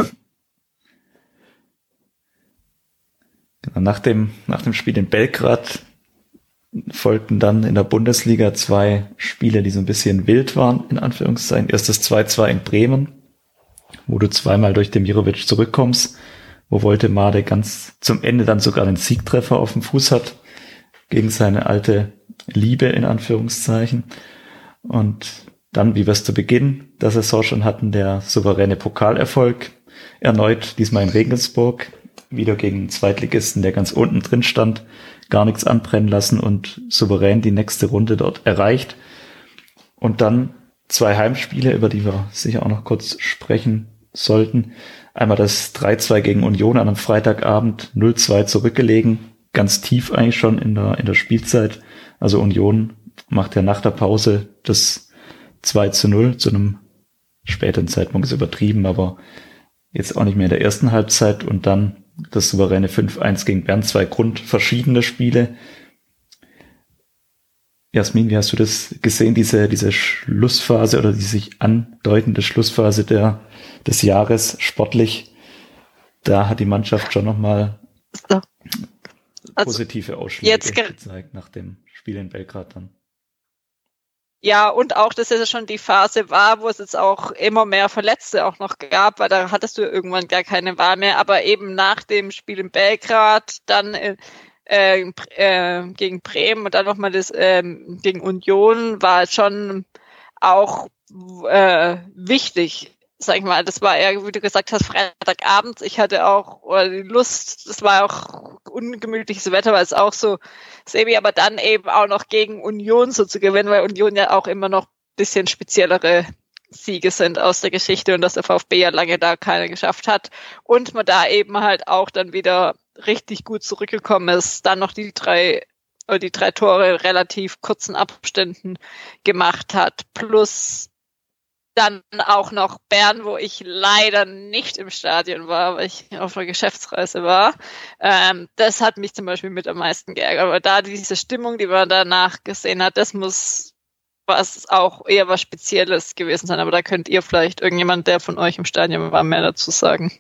[SPEAKER 1] Nach dem Spiel in Belgrad folgten dann in der Bundesliga 2 Spiele, die so ein bisschen wild waren, in Anführungszeichen. Erstes 2-2 in Bremen, wo du zweimal durch Demirovic zurückkommst, wo Woltemade ganz zum Ende dann sogar einen Siegtreffer auf dem Fuß hat, gegen seine alte Liebe, in Anführungszeichen. Und dann, wie wir es zu Beginn der Saison schon hatten, der souveräne Pokalerfolg, erneut, diesmal in Regensburg, wieder gegen einen Zweitligisten, der ganz unten drin stand, gar nichts anbrennen lassen und souverän die nächste Runde dort erreicht. Und dann 2 Heimspiele, über die wir sicher auch noch kurz sprechen sollten. Einmal das 3-2 gegen Union an einem Freitagabend, 0-2 zurückgelegen, ganz tief eigentlich schon in der Spielzeit. Also Union macht ja nach der Pause das 2-0 zu einem späteren Zeitpunkt, ist übertrieben, aber jetzt auch nicht mehr in der ersten Halbzeit, und dann das souveräne 5-1 gegen Bern, 2 grundverschiedene Spiele. Jasmin, wie hast du das gesehen, diese Schlussphase oder die sich andeutende Schlussphase des Jahres sportlich? Da hat die Mannschaft schon nochmal positive Ausschläge gezeigt nach dem Spiel in Belgrad dann.
[SPEAKER 2] Ja, und auch, dass es schon die Phase war, wo es jetzt auch immer mehr Verletzte auch noch gab, weil da hattest du irgendwann gar keine Wahl mehr. Aber eben nach dem Spiel in Belgrad, dann gegen Bremen und dann nochmal das gegen Union, war schon auch wichtig. Sag ich mal, das war eher, wie du gesagt hast, Freitagabends. Ich hatte auch die Lust, das war auch ungemütliches Wetter, weil es auch so semi, aber dann eben auch noch gegen Union so zu gewinnen, weil Union ja auch immer noch ein bisschen speziellere Siege sind aus der Geschichte und dass der VfB ja lange da keine geschafft hat. Und man da eben halt auch dann wieder richtig gut zurückgekommen ist, dann noch die drei Tore relativ kurzen Abständen gemacht hat, plus dann auch noch Bern, wo ich leider nicht im Stadion war, weil ich auf einer Geschäftsreise war. Das hat mich zum Beispiel mit am meisten geärgert. Aber da diese Stimmung, die man danach gesehen hat, das muss auch eher was Spezielles gewesen sein. Aber da könnt ihr vielleicht irgendjemand, der von euch im Stadion war, mehr dazu sagen.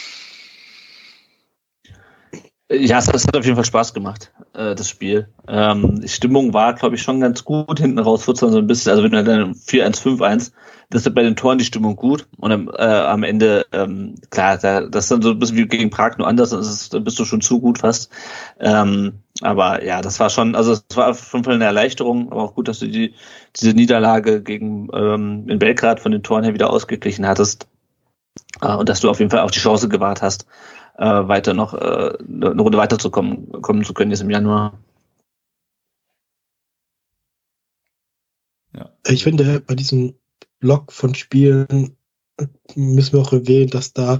[SPEAKER 4] Ja, es hat auf jeden Fall Spaß gemacht, das Spiel. Die Stimmung war, glaube ich, schon ganz gut. Hinten raus wird es dann so ein bisschen, also wenn du dann 4-1, 5-1, das ist bei den Toren die Stimmung gut. Und am Ende, klar, das ist dann so ein bisschen wie gegen Prag, nur anders, da bist du schon zu gut fast. Aber ja, das war schon, also es war auf jeden Fall eine Erleichterung, aber auch gut, dass du diese Niederlage gegen in Belgrad von den Toren her wieder ausgeglichen hattest. Und dass du auf jeden Fall auch die Chance gewahrt hast, weiter noch eine Runde kommen zu können jetzt im Januar.
[SPEAKER 3] Ja. Ich finde, bei diesem Block von Spielen müssen wir auch erwähnen, dass da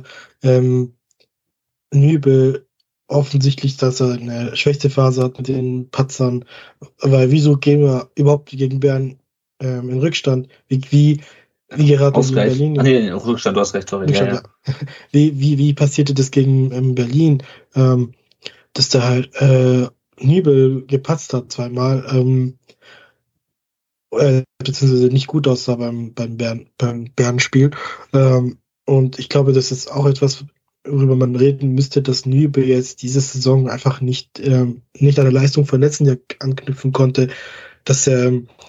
[SPEAKER 3] Nübel offensichtlich, dass er eine schwächste Phase hat mit den Patzern, weil wieso gehen wir überhaupt gegen Bern in Rückstand? Wie gerade in Berlin.
[SPEAKER 4] Nee, Rückstand, du hast recht, sorry.
[SPEAKER 3] Rückstand, ja. Wie passierte das gegen Berlin? Dass da halt Nübel gepatzt hat zweimal, beziehungsweise nicht gut aussah beim Bern-Spiel. Und ich glaube, das ist auch etwas, worüber man reden müsste, dass Nübel jetzt diese Saison einfach nicht an der Leistung von letzten Jahr anknüpfen konnte, dass er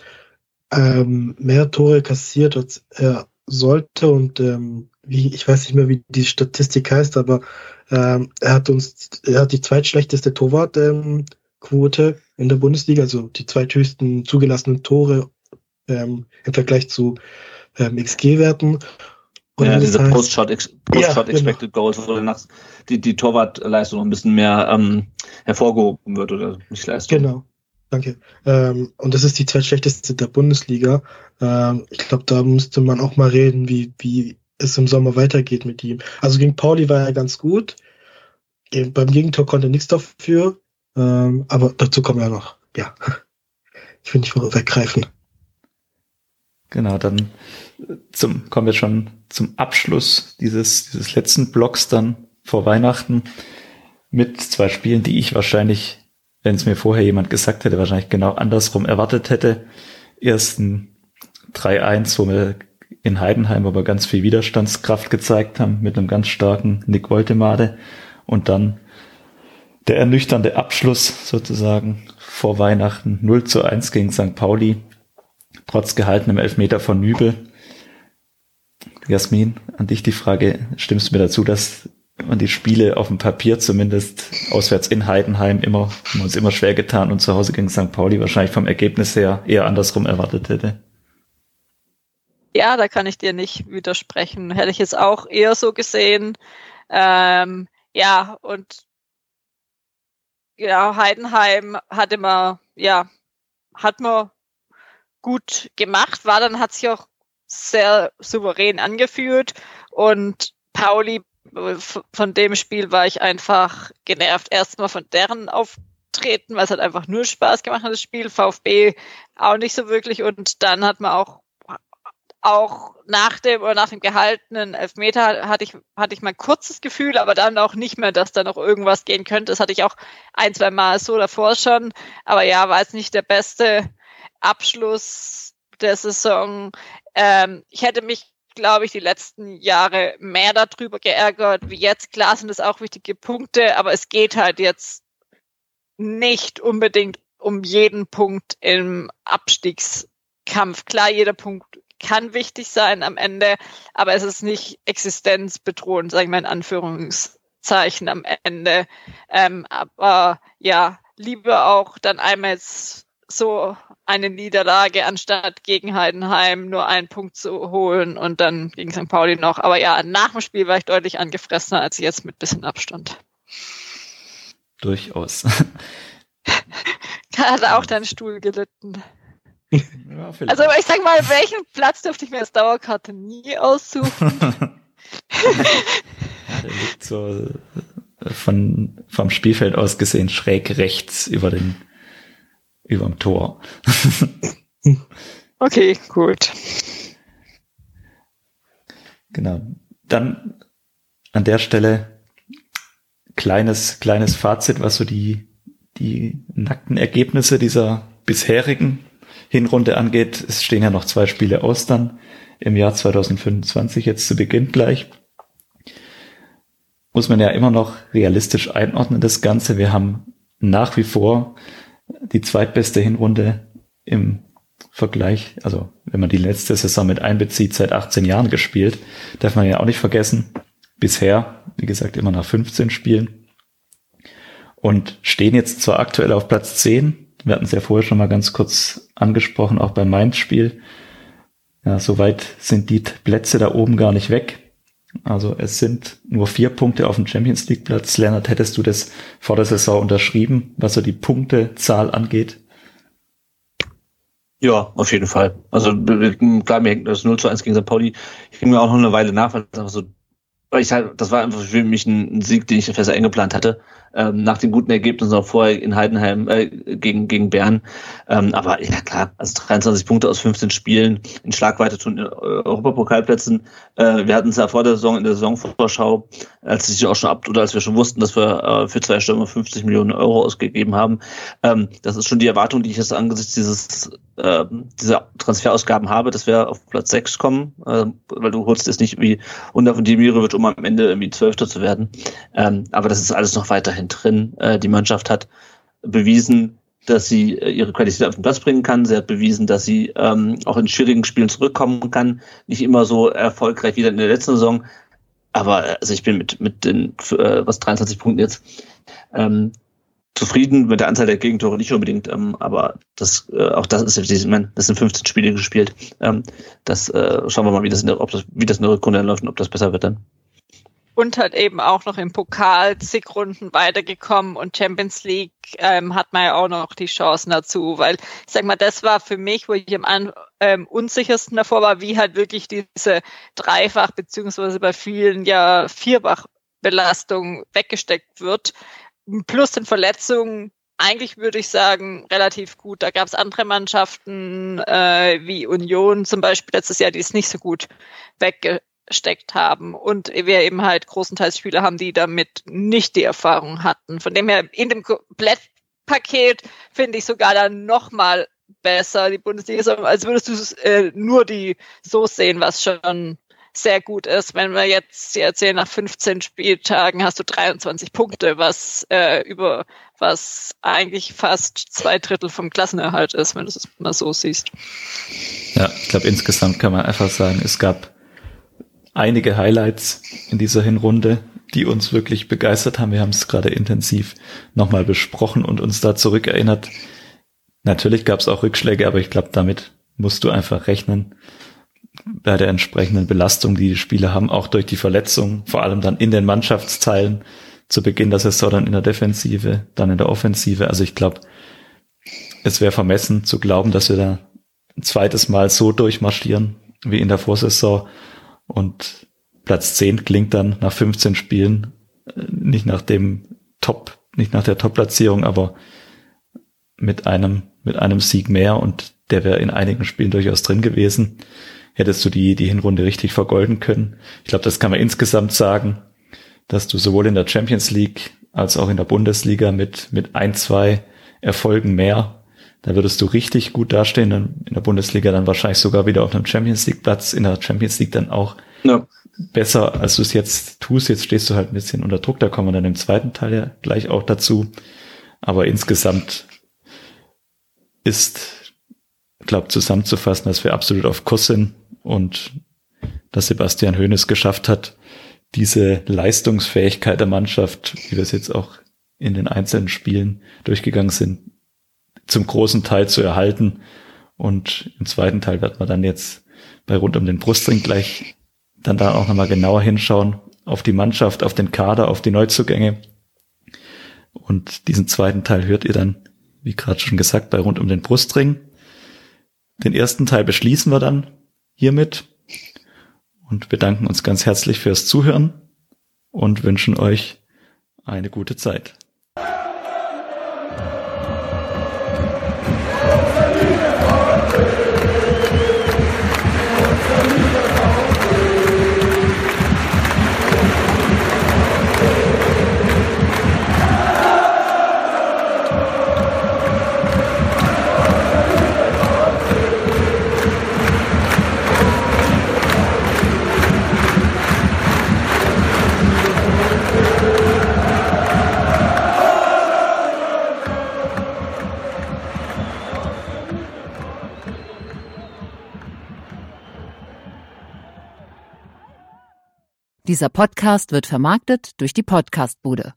[SPEAKER 3] mehr Tore kassiert, als er sollte und ich weiß nicht mehr, wie die Statistik heißt, aber er hat die zweitschlechteste Torwartquote in der Bundesliga, also die zweithöchsten zugelassenen Tore im Vergleich zu XG-Werten.
[SPEAKER 4] Ja, diese Post-Shot Expected Goals, wo danach die Torwartleistung noch ein bisschen mehr hervorgehoben wird oder nicht Leistung.
[SPEAKER 3] Genau. Danke. Und das ist die zweitschlechteste der Bundesliga. Ich glaube, da müsste man auch mal reden, wie es im Sommer weitergeht mit ihm. Also gegen Pauli war er ganz gut. Beim Gegentor konnte er nichts dafür. Aber dazu kommen wir ja noch. Ja. Ich will nicht weggreifen.
[SPEAKER 1] Genau, dann kommen wir schon zum Abschluss dieses letzten Blocks dann vor Weihnachten mit 2 Spielen, die ich wahrscheinlich, wenn es mir vorher jemand gesagt hätte, wahrscheinlich genau andersrum erwartet hätte. Erst ein 3-1, wo wir in Heidenheim aber ganz viel Widerstandskraft gezeigt haben mit einem ganz starken Nick Woltemade und dann der ernüchternde Abschluss sozusagen vor Weihnachten 0-1 gegen St. Pauli, trotz gehaltenem Elfmeter von Nübel. Jasmin, an dich die Frage, stimmst du mir dazu, dass man die Spiele auf dem Papier zumindest auswärts in Heidenheim uns immer schwer getan und zu Hause gegen St. Pauli wahrscheinlich vom Ergebnis her eher andersrum erwartet hätte?
[SPEAKER 2] Ja, da kann ich dir nicht widersprechen. Hätte ich jetzt auch eher so gesehen. Heidenheim hat man gut gemacht, hat sich auch sehr souverän angefühlt und Pauli, von dem Spiel war ich einfach genervt. Erstmal von deren Auftreten, weil es hat einfach nur Spaß gemacht hat, das Spiel. VfB auch nicht so wirklich und dann hat man auch nach dem gehaltenen Elfmeter hatte ich mal ein kurzes Gefühl, aber dann auch nicht mehr, dass da noch irgendwas gehen könnte. Das hatte ich auch 1-2 Mal so davor schon. Aber ja, war jetzt nicht der beste Abschluss der Saison. Ich hätte mich, glaube ich, die letzten Jahre mehr darüber geärgert, wie jetzt. Klar sind das auch wichtige Punkte, aber es geht halt jetzt nicht unbedingt um jeden Punkt im Abstiegskampf. Klar, jeder Punkt kann wichtig sein am Ende, aber es ist nicht existenzbedrohend, sage ich mal in Anführungszeichen am Ende. Aber ja, lieber auch dann einmal jetzt so eine Niederlage, anstatt gegen Heidenheim nur einen Punkt zu holen und dann gegen St. Pauli noch. Aber ja, nach dem Spiel war ich deutlich angefressener als jetzt mit bisschen Abstand.
[SPEAKER 1] Durchaus.
[SPEAKER 2] Hat auch dein Stuhl gelitten.
[SPEAKER 1] Ja,
[SPEAKER 2] also ich sag mal, welchen Platz dürfte ich mir als Dauerkarte nie aussuchen?
[SPEAKER 1] Ja, der liegt so vom Spielfeld aus gesehen schräg rechts überm Tor.
[SPEAKER 2] Okay, gut.
[SPEAKER 1] Genau. Dann an der Stelle kleines Fazit, was so die nackten Ergebnisse dieser bisherigen Hinrunde angeht. Es stehen ja noch 2 Spiele aus dann im Jahr 2025 jetzt zu Beginn gleich. Muss man ja immer noch realistisch einordnen, das Ganze. Wir haben nach wie vor die zweitbeste Hinrunde im Vergleich, also wenn man die letzte Saison mit einbezieht, seit 18 Jahren gespielt. Darf man ja auch nicht vergessen. Bisher, wie gesagt, immer nach 15 Spielen. Und stehen jetzt zwar aktuell auf Platz 10, wir hatten es ja vorher schon mal ganz kurz angesprochen, auch beim Mainz-Spiel. Ja, soweit sind die Plätze da oben gar nicht weg. Also es sind nur 4 Punkte auf dem Champions-League-Platz. Lennart, hättest du das vor der Saison unterschrieben, was so die Punktezahl angeht?
[SPEAKER 4] Ja, auf jeden Fall. Also klar, mir hängt das 0:1 gegen St. Pauli. Ich ging mir auch noch eine Weile nach, weil das war einfach für mich ein Sieg, den ich fest eingeplant hatte. Nach den guten Ergebnissen auch vorher in Heidenheim gegen Bern. Aber ja klar, also 23 Punkte aus 15 Spielen in Schlagweite zu den Europapokalplätzen. Wir hatten es ja vor der Saison in der Saisonvorschau, als wir schon wussten, dass wir für 2 Stürmer 50 Millionen Euro ausgegeben haben. Das ist schon die Erwartung, die ich jetzt angesichts dieser Transferausgaben habe, dass wir auf Platz 6 kommen, weil du holst es nicht wie Undav und Demirovic, um am Ende irgendwie 12. zu werden. Aber das ist alles noch weiterhin drin. Die Mannschaft hat bewiesen, dass sie ihre Qualität auf den Platz bringen kann. Sie hat bewiesen, dass sie auch in schwierigen Spielen zurückkommen kann. Nicht immer so erfolgreich wie in der letzten Saison. Aber also ich bin mit den 23 Punkten jetzt zufrieden, mit der Anzahl der Gegentore nicht unbedingt, aber das ist jetzt das sind 15 Spiele gespielt. Schauen wir mal, wie das in der Rückrunde läuft und ob das besser wird dann.
[SPEAKER 2] Und halt eben auch noch im Pokal zig Runden weitergekommen und Champions League hat man ja auch noch die Chancen dazu, weil ich sag mal, das war für mich, wo ich am unsichersten davor war, wie halt wirklich diese Dreifach- beziehungsweise bei vielen ja Vierfach-Belastung weggesteckt wird. Plus den Verletzungen, eigentlich würde ich sagen, relativ gut. Da gab es andere Mannschaften wie Union zum Beispiel letztes Jahr, die es nicht so gut weggesteckt haben. Und wir eben halt großenteils Spieler haben, die damit nicht die Erfahrung hatten. Von dem her, in dem Komplettpaket finde ich sogar dann nochmal besser die Bundesliga, als würdest du nur die so sehen, was schon sehr gut ist. Wenn wir jetzt erzählen, nach 15 Spieltagen hast du 23 Punkte, was eigentlich fast 2/3 vom Klassenerhalt ist, wenn du es mal so siehst.
[SPEAKER 1] Ja, ich glaube, insgesamt kann man einfach sagen, es gab einige Highlights in dieser Hinrunde, die uns wirklich begeistert haben. Wir haben es gerade intensiv nochmal besprochen und uns da zurückerinnert. Natürlich gab es auch Rückschläge, aber ich glaube, damit musst du einfach rechnen. Bei der entsprechenden Belastung, die Spieler haben, auch durch die Verletzung, vor allem dann in den Mannschaftsteilen, zu Beginn der Saison dann in der Defensive, dann in der Offensive. Also ich glaube, es wäre vermessen zu glauben, dass wir da ein zweites Mal so durchmarschieren wie in der Vorsaison und Platz 10 klingt dann nach 15 Spielen nicht nach der Top-Platzierung, aber mit einem Sieg mehr und der wäre in einigen Spielen durchaus drin gewesen. Hättest du die Hinrunde richtig vergolden können. Ich glaube, das kann man insgesamt sagen, dass du sowohl in der Champions League als auch in der Bundesliga mit 1-2 Erfolgen mehr Da würdest du richtig gut dastehen, dann in der Bundesliga dann wahrscheinlich sogar wieder auf einem Champions-League-Platz, in der Champions League dann auch besser, als du es jetzt tust. Jetzt stehst du halt ein bisschen unter Druck, da kommen wir dann im zweiten Teil ja gleich auch dazu. Aber insgesamt ist, glaube zusammenzufassen, dass wir absolut auf Kurs sind und dass Sebastian Hoeneß geschafft hat, diese Leistungsfähigkeit der Mannschaft, wie wir es jetzt auch in den einzelnen Spielen durchgegangen sind, zum großen Teil zu erhalten. Und im zweiten Teil wird man dann jetzt bei Rund um den Brustring gleich dann da auch nochmal genauer hinschauen auf die Mannschaft, auf den Kader, auf die Neuzugänge. Und diesen zweiten Teil hört ihr dann, wie gerade schon gesagt, bei Rund um den Brustring. Den ersten Teil beschließen wir dann hiermit und bedanken uns ganz herzlich fürs Zuhören und wünschen euch eine gute Zeit.
[SPEAKER 5] Dieser Podcast wird vermarktet durch die Podcastbude.